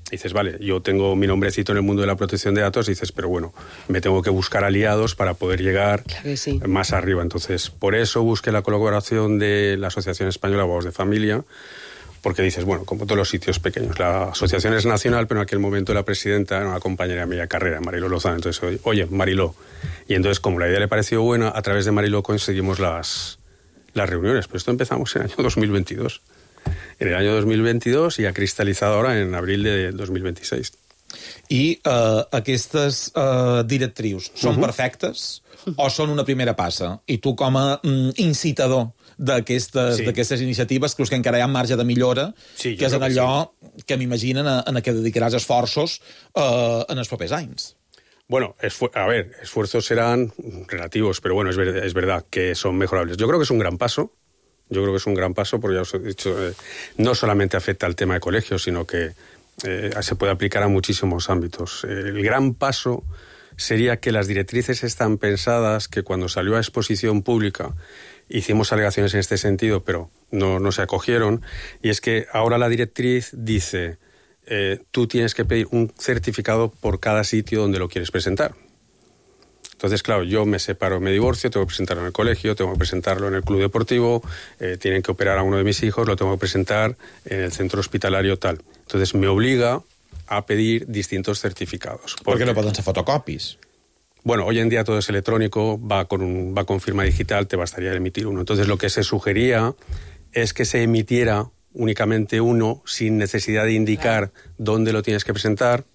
dices, vale, yo tengo mi nombrecito en el mundo de la protección de datos, dices, pero bueno, me tengo que buscar aliados para poder llegar claro que sí. más arriba. Entonces, por eso busqué la colaboración de la Asociación Española de Abogados de Familia, porque dices, bueno, como todos los sitios pequeños, la asociación es nacional, pero en aquel momento la presidenta era una compañera mía de carrera, Mariló Lozano. Entonces, oye, Mariló. Y entonces, como la idea le pareció buena, a través de Mariló conseguimos las, las reuniones. Pero esto empezamos en el año dos mil veintidós. En el año dos mil veintidós i ha cristalitzat ara en abril de dos mil vint-i-sis. I uh, aquestes uh, directrius són Uh-huh. perfectes o són una primera passa? I tu, com a mm, incitador d'aquestes Sí. d'aquestes iniciatives, creus que encara hi ha marge de millora, Sí, jo que és en crec que allò que m'imaginen a, en què dedicaràs esforços uh, en els propers anys? Bueno, esfu- a ver, esfuerzos serán relativos, pero bueno, es, ver- es verdad que son mejorables. Yo creo que es un gran paso. Yo creo que es un gran paso porque ya os he dicho, eh, no solamente afecta al tema de colegios, sino que eh, se puede aplicar a muchísimos ámbitos. Eh, el gran paso sería que las directrices están pensadas, que cuando salió a exposición pública hicimos alegaciones en este sentido, pero no, no se acogieron, y es que ahora la directriz dice, eh, tú tienes que pedir un certificado por cada sitio donde lo quieres presentar. Entonces, claro, yo me separo, me divorcio, tengo que presentarlo en el colegio, tengo que presentarlo en el club deportivo, eh, tienen que operar a uno de mis hijos, lo tengo que presentar en el centro hospitalario tal. Entonces, me obliga a pedir distintos certificados. Perquè no poden ser fotocopis. Bueno, hoy en día todo es electrónico, va con, un, va con firma digital, te bastaría emitir uno. Entonces, lo que se sugería es que se emitiera únicamente uno sin necesidad de indicar dónde lo tienes que presentar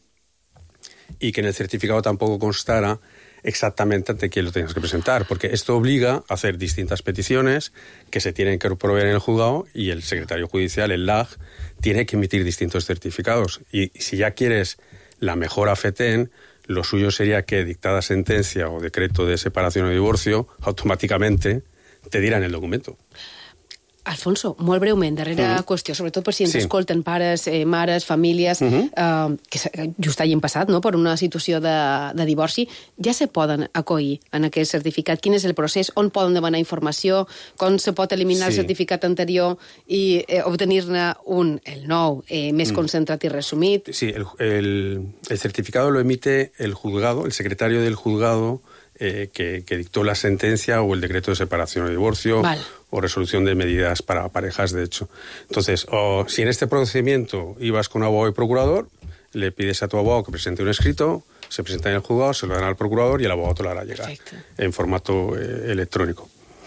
y que en el certificado tampoco constara exactamente ante quién lo tienes que presentar, porque esto obliga a hacer distintas peticiones que se tienen que proveer en el juzgado y el secretario judicial, el L A G, tiene que emitir distintos certificados. Y si ya quieres la mejor AFETEN, lo suyo sería que, dictada sentencia o decreto de separación o divorcio, automáticamente te dieran el documento. Alfonso, molt breument, darrera Mhm. qüestió, sobretot per si ens Sí. escolten pares, eh, mares, famílies, Mhm. eh, que s- just hagin passat no? per una situació de, de divorci, ja se poden acollir en aquest certificat. Quin és el procés? On poden demanar informació? Com se pot eliminar el Sí. certificat anterior i eh, obtenir-ne un, el nou, eh, més Mm. concentrat i resumit? Sí, el, el, el certificado lo emite el juzgado, el secretario del juzgado eh, que, que dictó la sentencia o el decreto de separación o divorcio Vale. o resolución de medidas para parejas, de hecho. Entonces, o, si en este procedimiento ibas con abogado y procurador, le pides a tu abogado que presente un escrito, se presenta en el juzgado, se lo dan al procurador y el abogado te lo hará llegar Perfecto. en formato eh, electrónico.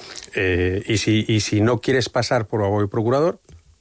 Eh, y, si, y si no quieres pasar por abogado y procurador,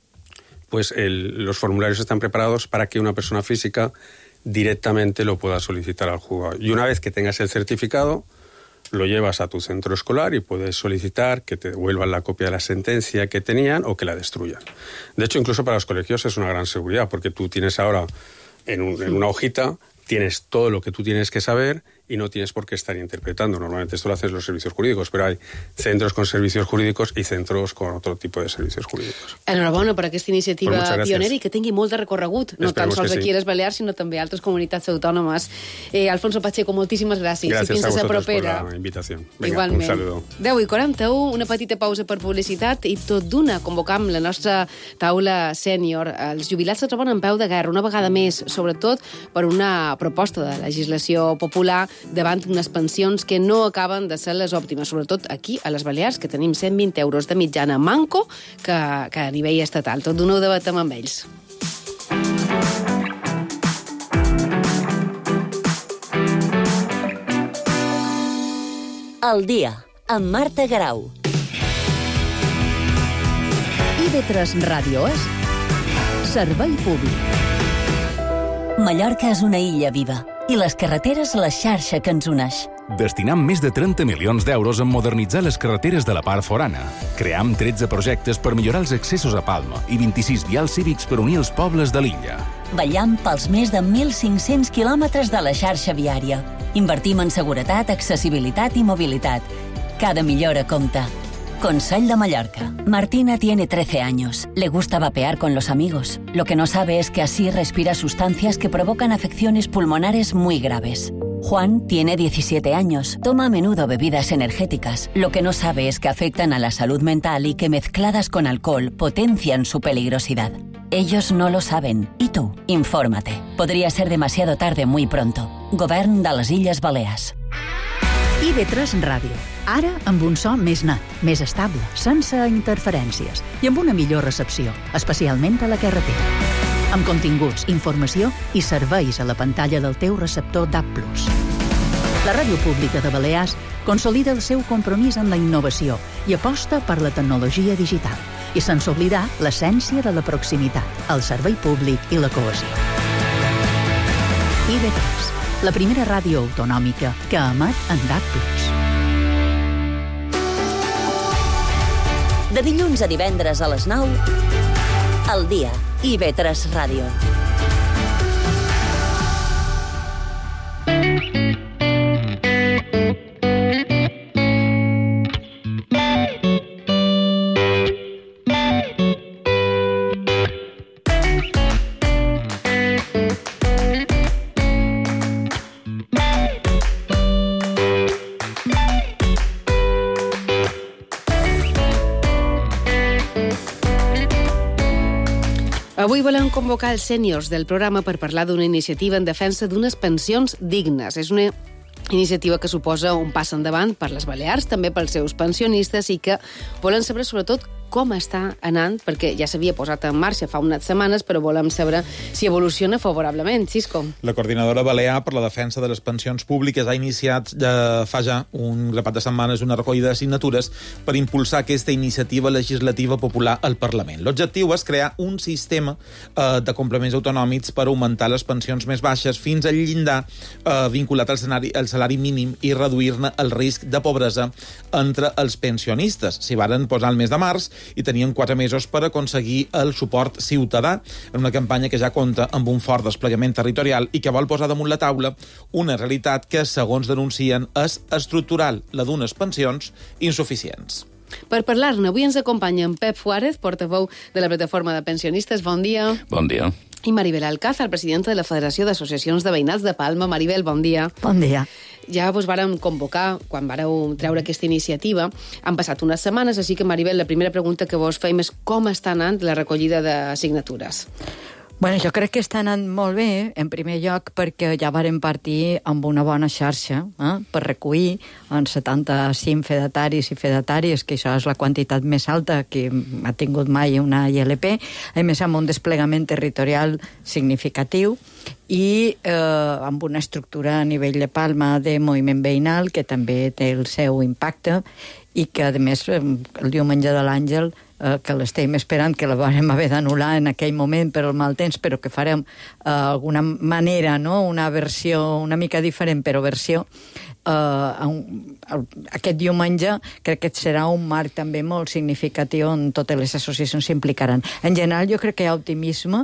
pues el, los formularios están preparados para que una persona física directamente lo pueda solicitar al juzgado. Y una vez que tengas el certificado, lo llevas a tu centro escolar y puedes solicitar que te devuelvan la copia de la sentencia que tenían o que la destruyan. De hecho, incluso para los colegios es una gran seguridad, porque tú tienes ahora en, un, en una hojita, tienes todo lo que tú tienes que saber y no tienes por qué estar interpretando. Normalmente esto lo hacen los servicios jurídicos, pero hay centros con servicios jurídicos y centros con otro tipo de servicios jurídicos. Enhorabona per aquesta iniciativa Pues muchas gracias. pionera i que tingui molt de recorregut, no tan Esperemos sols que aquí sí. a les Balears, sinó també a altres comunitats autònomes. Eh, Alfonso Pacheco, moltíssimes gràcies. I Gracias fins a a la vosotros por propera. la invitación. Venga, Igualment. un saludo. deu i quaranta-u, una petita pausa per publicitat i tot d'una convocam la nostra taula sènior. Els jubilats es troben en peu de guerra, una vegada més, sobretot per una proposta de legislació popular davant unes pensions que no acaben de ser les òptimes, sobretot aquí, a les Balears, que tenim cent vint euros de mitjana manco que, que a nivell estatal. Tot d'una ho debatem amb ells. El dia, amb Marta Garau. I V tres Ràdio és servei públic. Mallorca és una illa viva i les carreteres la xarxa que ens uneix. Destinam més de trenta milions d'euros en modernitzar les carreteres de la part forana. Cream tretze projectes per millorar els accessos a Palma i vint-i-sis vials cívics per unir els pobles de l'illa. Vetllam pels més de mil cinc-cents quilòmetres de la xarxa viària. Invertim en seguretat, accesibilitat i mobilitat. Cada millora compta. Consell de Mallorca. Martina tiene trece años. Le gusta vapear con los amigos. Lo que no sabe es que así respira sustancias que provocan afecciones pulmonares muy graves. Juan tiene diecisiete años. Toma a menudo bebidas energéticas. Lo que no sabe es que afectan a la salud mental y que mezcladas con alcohol potencian su peligrosidad. Ellos no lo saben. ¿Y tú? Infórmate. Podría ser demasiado tarde muy pronto. Govern de les Illes Balears. I B tres Ràdio. Ara amb un so més net, més estable, sense interferències i amb una millor recepció, especialment a la carretera. Amb continguts, informació i serveis a la pantalla del teu receptor D A B plus. La Ràdio Pública de Balears consolida el seu compromís amb la innovació i aposta per la tecnologia digital, i sense oblidar l'essència de la proximitat, el servei públic i la cohesió. I B tres, la primera ràdio autonòmica que emet en D A B plus. De dilluns a divendres a les nou, al dia, I B tres Ràdio. Avui volem convocar els sèniors del programa per parlar d'una iniciativa en defensa d'unes pensions dignes. És una iniciativa que suposa un pas endavant per les Balears, també pels seus pensionistes, i que volen saber sobretot com està anant, perquè ja s'havia posat en marxa fa unes setmanes, però volem saber si evoluciona favorablement. Xisco. La coordinadora balear per la defensa de les pensions públiques ha iniciat eh, fa ja un grapat de setmanes una recollida de signatures per impulsar aquesta iniciativa legislativa popular al Parlament. L'objectiu és crear un sistema eh, de complements autonòmics per augmentar les pensions més baixes fins al llindar eh, vinculat al salari, al salari mínim i reduir-ne el risc de pobresa entre els pensionistes. S'hi varen posar el mes de març i tenien quatre mesos per aconseguir el suport ciutadà en una campanya que ja compta amb un fort desplegament territorial i que vol posar damunt la taula una realitat que, segons denuncien, és estructural, la d'unes pensions insuficients. Per parlar-ne, avui ens acompanya en Pep Juárez, portaveu de la plataforma de pensionistes. Bon dia. Bon dia. I Maribel Alcázar, presidenta de la Federació d'Associacions de Veïnats de Palma. Maribel, bon dia. Bon dia. Ja vos vàrem convocar quan vàreu treure aquesta iniciativa. Han passat unes setmanes, així que, Maribel, la primera pregunta que vos fem és com està anant la recollida de signatures. Bueno, jo crec que està anant molt bé, en primer lloc, perquè ja vàrem partir amb una bona xarxa eh, per recollir en setanta-cinc fedataris i fedatàries, que això és la quantitat més alta que ha tingut mai una I L P, a més amb un desplegament territorial significatiu i eh, amb una estructura a nivell de Palma de moviment veïnal que també té el seu impacte i que, a més, el diumenge de l'Àngel, eh, que l'estem esperant, que la vam haver d'anul·lar en aquell moment per el mal temps, però que farem d'alguna eh, manera, no?, una versió una mica diferent, però versió, eh, un, aquest diumenge crec que serà un marc també molt significatiu on totes les associacions s'implicaran. En general, jo crec que hi ha optimisme,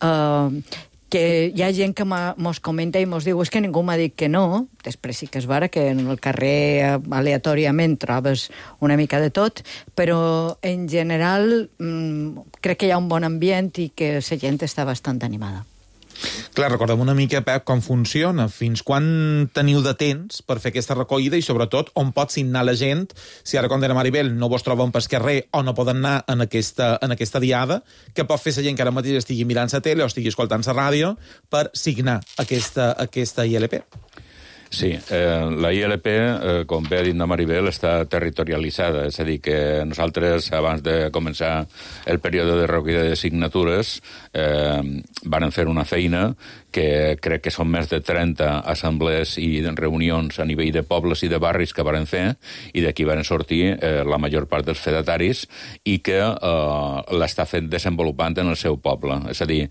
eh, que hi ha gent que mos comenta i mos diu és que ningú m'ha dit que no, després sí que és vera que en el carrer aleatòriament trobes una mica de tot, però en general mmm, crec que hi ha un bon ambient i que la gent està bastant animada. Clar, recordem una mica, Pep, com funciona. Fins quan teniu de temps per fer aquesta recollida i, sobretot, on pot signar la gent si ara, com deia Maribel, no vos troben pel carrer o no poden anar en aquesta, en aquesta diada, que pot fer la gent que ara mateix estigui mirant la tele o estigui escoltant la ràdio per signar aquesta, aquesta I L P? Sí, eh, la I L P, eh, com bé ha dit la Maribel, està territorialitzada, és a dir, que nosaltres, abans de començar el període de recollida de signatures, eh, van fer una feina que crec que són més de trenta assemblees i reunions a nivell de pobles i de barris que varen fer, i d'aquí van sortir eh, la major part dels fedataris i que eh, l'està fent desenvolupant en el seu poble. És a dir,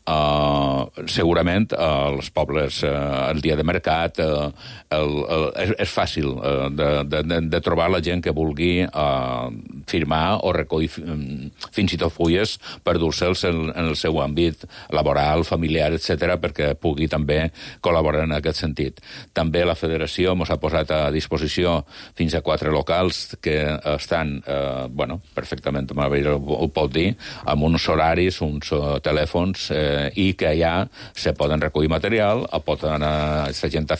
eh, segurament eh, els pobles, eh, el dia de mercat, eh, el, el, és, és fàcil eh, de, de, de trobar la gent que vulgui eh, firmar o recollir fins i tot fulles per dur-se'ls en, en el seu àmbit laboral, familiar, etcètera, perquè pugui també col·laborar en aquest sentit. També la federació ens ha posat a disposició fins a quatre locals que estan, eh, bueno, perfectament, ho pot dir, amb uns horaris, uns uh, telèfons, eh, i que allà se poden recollir material, pot anar la gent a firmar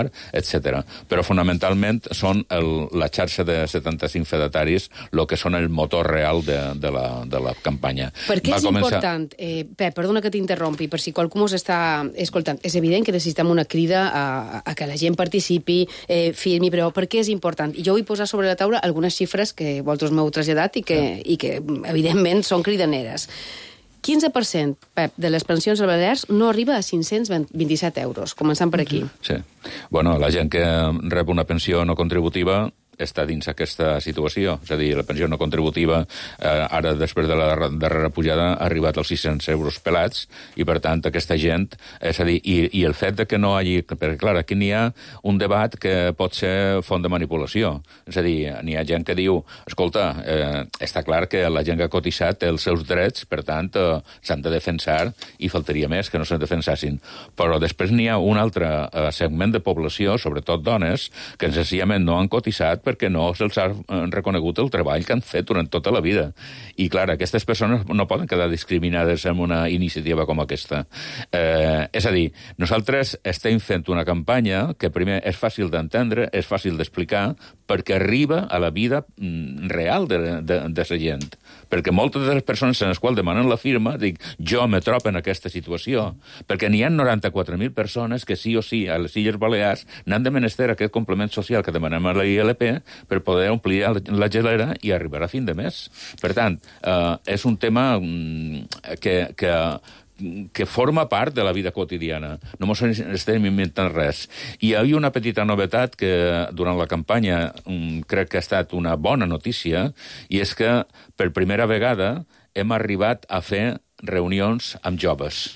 familiar, etcètera. Però fonamentalment són el, la xarxa de setanta-cinc fedataris el que són el motor real de, de, la, de la campanya. Per què Va és començar... important, eh, Pep, perdona que t'interrompi, per si qualcú mos està escoltant, és evident que necessitem una crida a, a que la gent participi, eh, firmi, però per què és important? I jo vull posar sobre la taula algunes xifres que vosaltres m'heu traslladat i que, i que evidentment, són cridaneres. quinze per cent, Pep, de les pensions a Balears no arriba a cinc-cents vint-i-set euros, començant per aquí. Sí. Bueno, la gent que rep una pensió no contributiva està dins aquesta situació. És a dir, la pensió no contributiva, eh, ara, després de la darrera pujada, ha arribat als sis-cents euros pelats, i, per tant, aquesta gent... És a dir, i, i el fet de que no hagi... Perquè, clar, aquí n'hi ha un debat que pot ser font de manipulació. És a dir, n'hi ha gent que diu, escolta, eh, està clar que la gent que ha cotitzat té els seus drets, per tant, eh, s'han de defensar, i faltaria més que no se'n defensassin. Però després n'hi ha un altre eh, segment de població, sobretot dones, que senzillament no han cotitzat perquè no se'ls ha reconegut el treball que han fet durant tota la vida. I, clar, aquestes persones no poden quedar discriminades en una iniciativa com aquesta. Eh, és a dir, nosaltres estem fent una campanya que, primer, és fàcil d'entendre, és fàcil d'explicar, perquè arriba a la vida real de, de, de la gent. Perquè moltes de les persones en les quals demanen la firma, dic, jo me trobo en aquesta situació, perquè n'hi ha noranta-quatre mil persones que sí o sí a les Illes Balears n'han de menester aquest complement social que demanem a la I L P per poder omplir la gelera i arribar a fin de mes. Per tant, eh, és un tema que, que, que forma part de la vida quotidiana. No ens estem inventant res. I hi ha una petita novetat que durant la campanya crec que ha estat una bona notícia, i és que per primera vegada hem arribat a fer reunions amb joves.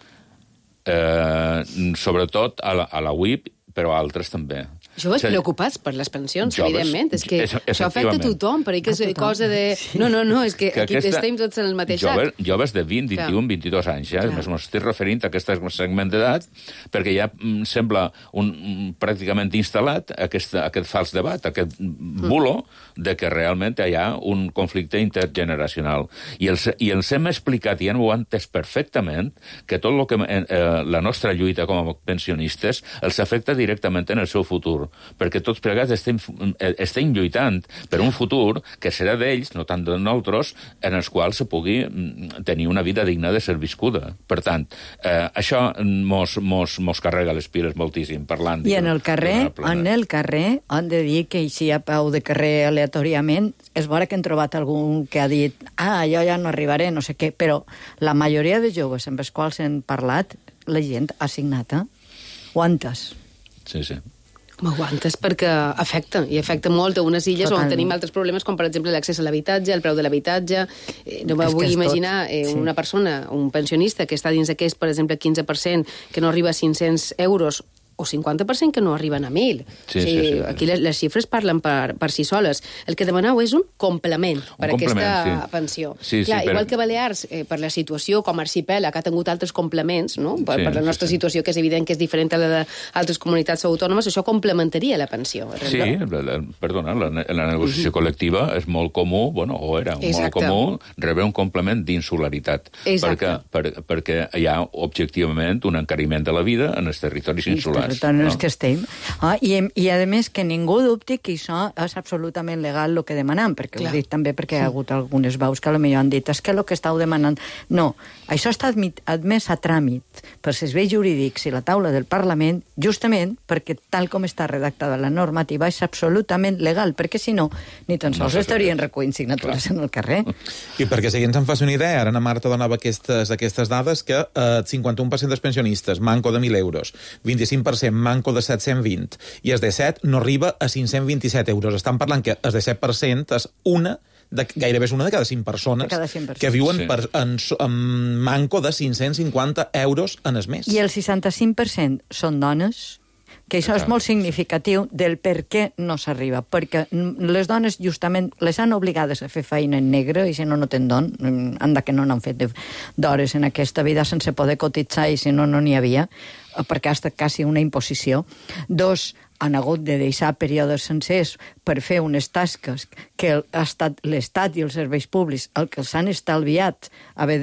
Eh, sobretot a la, a la U I P, però a altres també. Joves preocupats per les pensions, joves, evidentment. És que és, això afecta a tothom, perquè és cosa de... No, no, no, és que, que aquí aquesta... estem tots en el mateix joves, sac. Joves de vint, vint-i-un, vint-i-dos anys, ja. Clar. M'estic referint a aquest segment d'edat, perquè ja mm, sembla un, un, pràcticament instal·lat aquest, aquest fals debat, aquest bulo mm. de que realment hi ha un conflicte intergeneracional. I els, i els hem explicat, i ja ho han entès perfectament, que tot el que eh, la nostra lluita com a pensionistes els afecta directament en el seu futur, perquè tots plegats estem, estem lluitant per un futur que serà d'ells, no tant de nosaltres, en els quals se pugui tenir una vida digna de ser viscuda. Per tant, eh, això mos, mos, mos carrega les piles moltíssim, parlant... I en el carrer, en el carrer, han de dir que així a peu de carrer aleatoriament, és vera que hem trobat algun que ha dit ah, jo ja no arribaré, no sé què, però la majoria de joves amb els quals hem parlat, la gent ha signat, eh? Quantes? Sí, sí. M'aguantes perquè afecta, i afecta molt a unes illes Totalment. On tenim altres problemes, com per exemple l'accés a l'habitatge, el preu de l'habitatge. Eh, no me vull imaginar eh, sí. una persona, un pensionista, que està dins d'aquest, per exemple, quinze per cent, que no arriba a cinc-cents euros, o cinquanta per cent que no arriben a mil. Sí, o sigui, sí, sí, aquí les, les xifres parlen per, per si soles. El que demaneu és un complement per un complement, aquesta sí. pensió. Sí, Clar, sí, igual per... que Balears, eh, per la situació com a arxipèlag, ha tingut altres complements, no? per, sí, per la nostra sí, sí. situació, que és evident que és diferent a la d'altres comunitats autònomes, això complementaria la pensió. Sí, la, la, perdona, la, la negociació uh -huh. col·lectiva és molt comú, bueno, o era Exacte. molt comú, rebre un complement d'insularitat. Perquè, per, perquè hi ha objectivament un encariment de la vida en els territoris insulars. En els no? que estem. Ah, i, I, a més, que ningú dubti que això és absolutament legal el que demanem, perquè Clar. Ho dic també perquè hi ha hagut algunes veus que potser han dit és que el que estàu demanant... No, això està admit, admès a tràmit per serveis jurídics i la taula del Parlament, justament perquè tal com està redactada la normativa és absolutament legal, perquè si no, ni tan sols no estarien recollint signatures Clar. En el carrer. I perquè si ens en fas una idea, ara na Marta donava aquestes, aquestes dades, que eh, cinquanta-un per cent dels pensionistes, manco de mil euros, vint-i-cinc per cent manco de set-cents vint, i el de set no arriba a cinc-cents vint-i-set euros. Estan parlant que el de set per cent és una de, gairebé és una de cada cinc persones cada cinc persones. Que viuen sí. per, en, en manco de cinc-cents cinquanta euros en el mes. I el seixanta-cinc per cent són dones, que això és molt significatiu del per què no s'arriba, perquè les dones justament les han obligades a fer feina en negre, i si no, no te'n don, anda que no n'han fet d'hores en aquesta vida sense poder cotitzar, i si no, no n'hi havia, perquè ha estat quasi una imposició. Dos, han hagut de deixar períodes sencers per fer unes tasques que ha estat l'Estat i els serveis públics el que els han estalviat haver de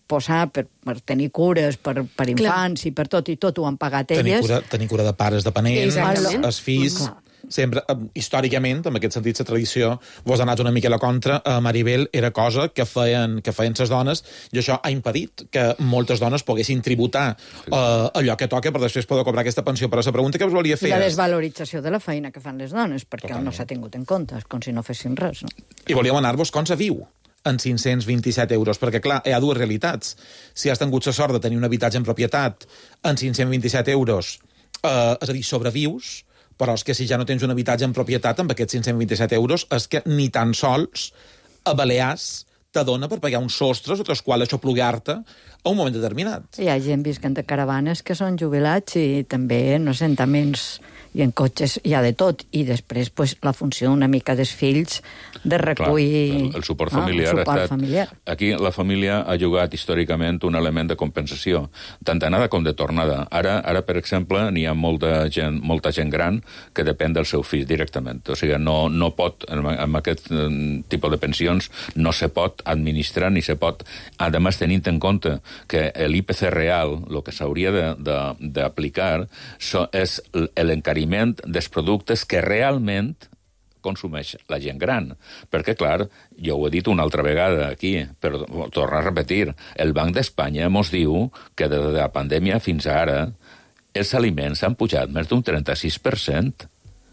posar per, per tenir cures, per, per infants Clar. i per tot, i tot ho han pagat elles. Tenir cura, tenir cura de pares dependents, els fills... Clar. Sempre, històricament, en aquest sentit, la tradició, vos ha anat una mica a la contra, a Maribel era cosa que feien que feien les dones, i això ha impedit que moltes dones poguessin tributar sí. uh, allò que toca per després poder cobrar aquesta pensió. Però la pregunta que us volia fer I la és... desvalorització de la feina que fan les dones, perquè Totalment. no s'ha tingut en compte, com si no fessin res. No? I volíem anar-vos com se viu en cinc-cents vint-i-set euros, perquè, clar, hi ha dues realitats. Si has tingut la sort de tenir un habitatge en propietat en cinc-cents vint-i-set euros, eh, és a dir, sobrevius, però és que si ja no tens un habitatge en propietat amb aquests cinc-cents vint-i-set euros, és que ni tan sols a Balears te dona per pagar uns sostres o qual aixoplugar-te a un moment determinat. Hi ha gent visquent de caravanes que són jubilats i també en assentaments i en cotxes hi ha de tot. I després pues, la funció una mica dels fills de recollir... Clar, el, el suport familiar. Ah, el suport ha estat, familiar. Aquí la família ha jugat històricament un element de compensació, tant d'anada com de tornada. Ara, ara per exemple, n'hi ha molta gent, molta gent gran que depèn del seu fill directament. O sigui, no, no pot, amb aquest tipus de pensions, no se pot administrar ni se pot, a més tenint en compte que l'I P C real, el que s'hauria d'aplicar, so, és l'encariment dels productes que realment consumeix la gent gran. Perquè, clar, jo ho he dit una altra vegada aquí, però torno a repetir, el Banc d'Espanya mos diu que des de la pandèmia fins ara els aliments han pujat més d'un trenta-sis per cent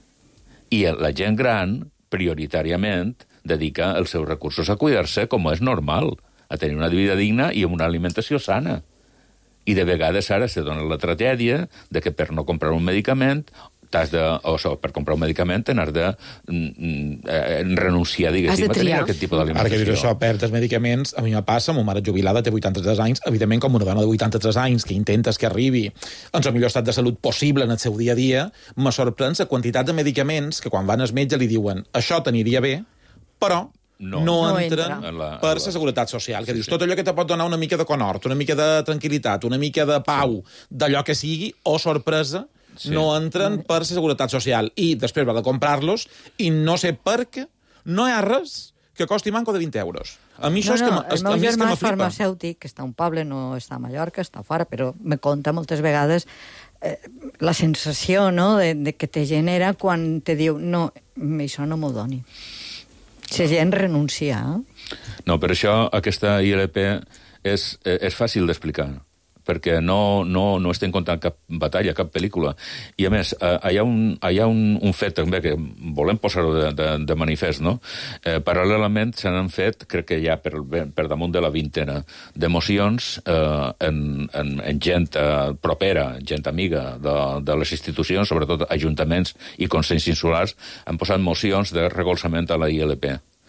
i la gent gran, prioritàriament, dedica els seus recursos a cuidar-se com és normal, a tenir una vida digna i amb una alimentació sana. I de vegades ara se dona la tragèdia de que per no comprar un medicament t'has de, o so, per comprar un medicament t'has de mm, eh, renunciar, diguéssim, a tenir aquest tipus d'alimentació. Ara que dius això, perd els medicaments, a mi me passa, ma mare jubilada té vuitanta-tres anys, evidentment com una dona de vuitanta-tres anys que intentes que arribi en el millor estat de salut possible en el seu dia a dia, me sorprèn la quantitat de medicaments que quan van al metge li diuen això t'aniria bé, però no, no, no entren entra. la, per la seguretat social. Que sí, dius, sí. tot allò que te pot donar una mica de conhort, una mica de tranquil·litat, una mica de pau, sí. d'allò que sigui, o sorpresa, sí. no entren per la seguretat social. I després va de comprar-los i no sé per què no hi ha res que costi manco de vint euros. A mi això no, és que, no, és, el meu a mi és que germà me és flipa. farmacèutic, que està a un poble, no està a Mallorca, està fora, però me conta moltes vegades eh, la sensació no, de, de que te genera quan te diu no, això no m'ho doni. La gent renuncia. Eh? No, per això aquesta I L P és, és fàcil d'explicar, perquè no, no, no estem contant cap batalla, cap pel·lícula. I, a més, eh, hi ha, un, hi ha un, un fet també que volem posar-ho de, de, de manifest, no? Eh, paral·lelament se n'han fet, crec que ja per, per damunt de la vintena, d'emocions eh, en, en, en gent eh, propera, gent amiga de, de les institucions, sobretot ajuntaments i consells insulars, han posat mocions de recolzament a la I L P.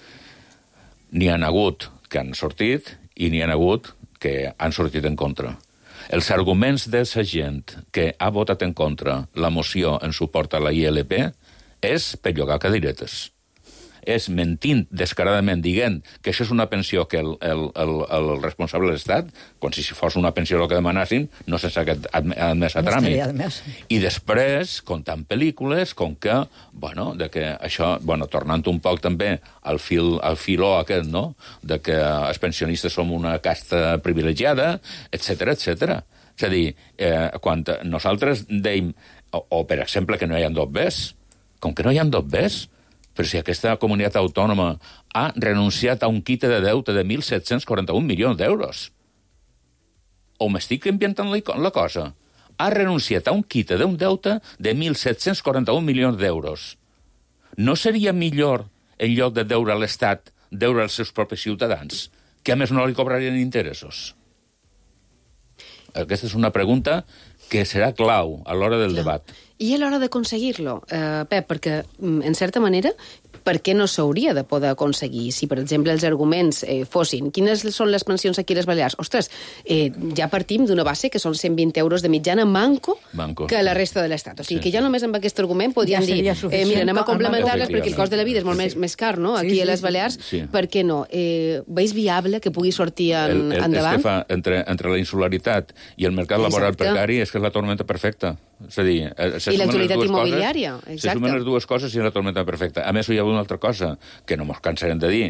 N'hi han hagut que han sortit i n'hi han hagut que han sortit en contra. Els arguments de la gent que ha votat en contra la moció en suport a la I L P és per llogar cadiretes. És mentint descaradament, dient que això és una pensió que el, el, el, el responsable de l'Estat, com si fos una pensió el que demanassin, no sense aquest admès a tràmit. I després, contant pel·lícules, com que, bueno, de que això, bueno, tornant un poc també al, fil, al filó aquest, no?, de que els pensionistes som una casta privilegiada, etcètera, etcètera. És a dir, eh, quan nosaltres deim, o, o per exemple, que no hi ha dobbers, com que no hi ha dobbers, però si aquesta comunitat autònoma ha renunciat a un quite de deute de mil set-cents quaranta-un milions d'euros. O m'estic inventant la cosa? Ha renunciat a un quite d'un deute de mil set-cents quaranta-un milions d'euros. No seria millor, en lloc de deure a l'Estat, deure als seus propis ciutadans, que a més no li cobrarien interessos? Aquesta és una pregunta que serà clau a l'hora del Clar. debat. I a l'hora d'aconseguir-lo, eh, Pep, perquè, en certa manera, per què no s'hauria de poder aconseguir? Si, per exemple, els arguments eh, fossin quines són les pensions aquí a les Balears? Ostres, eh, ja partim d'una base que són cent vint euros de mitjana manco, manco que la resta de l'Estat. O sigui, sí, que ja només amb aquest argument podríem ja dir, eh, mira, anem a complementar-les perquè el cost de la vida és molt sí. més, més car, no?, aquí sí, sí, a les Balears. Sí. Per què no? Eh, veus viable que pugui sortir en, el, el, endavant? És que fa, entre, entre la insularitat i el mercat laboral Exacte. precari és que és la tormenta perfecta. És a dir, I l'actualitat immobiliària. Coses, se sumen les dues coses i és la tormenta perfecta. A més, hi ha una altra cosa que no mos cansarem de dir,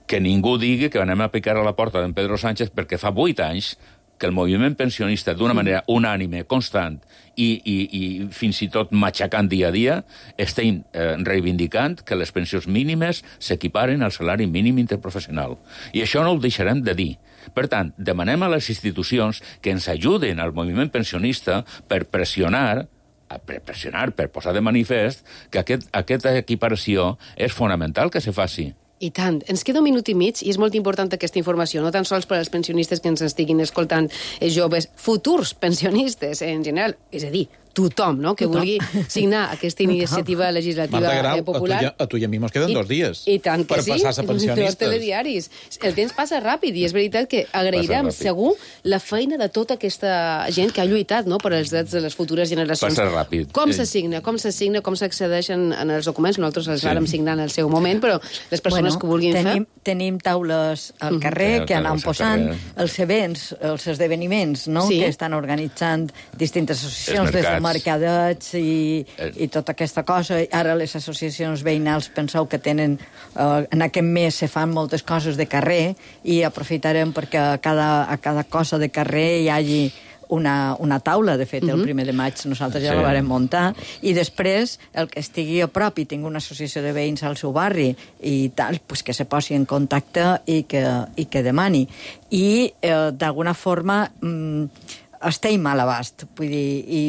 que ningú digui que anem a picar a la porta d'en Pedro Sánchez perquè fa vuit anys que el moviment pensionista, d'una manera unànime, constant i, i, i fins i tot matxacant dia a dia, estem eh, reivindicant que les pensions mínimes s'equiparen al salari mínim interprofessional. I això no ho deixarem de dir. Per tant, demanem a les institucions que ens ajuden al moviment pensionista per pressionar per pressionar, per posar de manifest que aquest, aquesta equiparació és fonamental que se faci. I tant. Ens queda un minut i mig i és molt important aquesta informació, no tan sols per als pensionistes que ens estiguin escoltant, els joves, futurs pensionistes en general, és a dir, tothom, no?, que tothom. Vulgui signar aquesta iniciativa legislativa Marta Grau, popular. A tu, a tu i a mi mos queden I, dos dies i tant que per sí, passar-se pensionistes. Dos telediaris. El temps passa ràpid i és veritat que agrairem segur la feina de tota aquesta gent que ha lluitat, no?, per als drets de les futures generacions. Passa ràpid. Com s'assigna, com s'assigna, com s'accedeixen en els documents? Nosaltres els sí. vàrem signar en el seu moment, però les persones bueno, que vulguin tenim, fer... Tenim taules al carrer mm. que anam posant els events, els esdeveniments, no?, sí. que estan organitzant distintes associacions, des de mercadets i, i tota aquesta cosa. Ara les associacions veïnals penseu que tenen... Eh, en aquest mes se fan moltes coses de carrer i aprofitarem perquè a cada, a cada cosa de carrer hi hagi una, una taula. De fet, el primer de maig nosaltres ja sí. la vam muntar. I després, el que estigui a prop i tingui una associació de veïns al seu barri i tal, pues que se posi en contacte i que, i que demani. I, eh, d'alguna forma, mm, estem a l'abast. Vull dir, i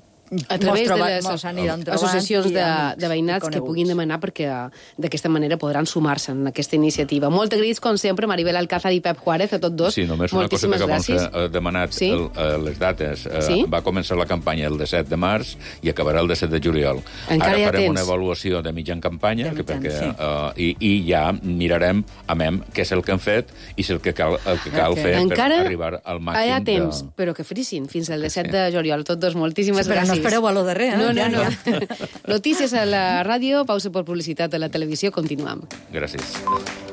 a través trobat, de les associacions de, de veïnats que puguin demanar perquè d'aquesta manera podran sumar-se en aquesta iniciativa. Molt agraïts, com sempre, Maribel Alcázar i Pep Juárez, a tots dos. Sí, només una cosa que abans he demanat sí? el, uh, les dates. Uh, sí? Va començar la campanya el disset de març i acabarà el disset de juliol. Encara Ara farem temps. una avaluació de mitjan campanya de mitjan, que perquè, sí. uh, i, i ja mirarem a mem què és el que hem fet i si el que cal, el que cal okay. fer Encara per arribar al màxim. Hi ha temps, de... però que frissin fins al disset sí. de juliol. Tots dos, moltíssimes sí, però gràcies. No espereu a lo darrer, eh? No, no, no. Notícies a la ràdio, pausa per publicitat a la televisió, continuem. Gràcies.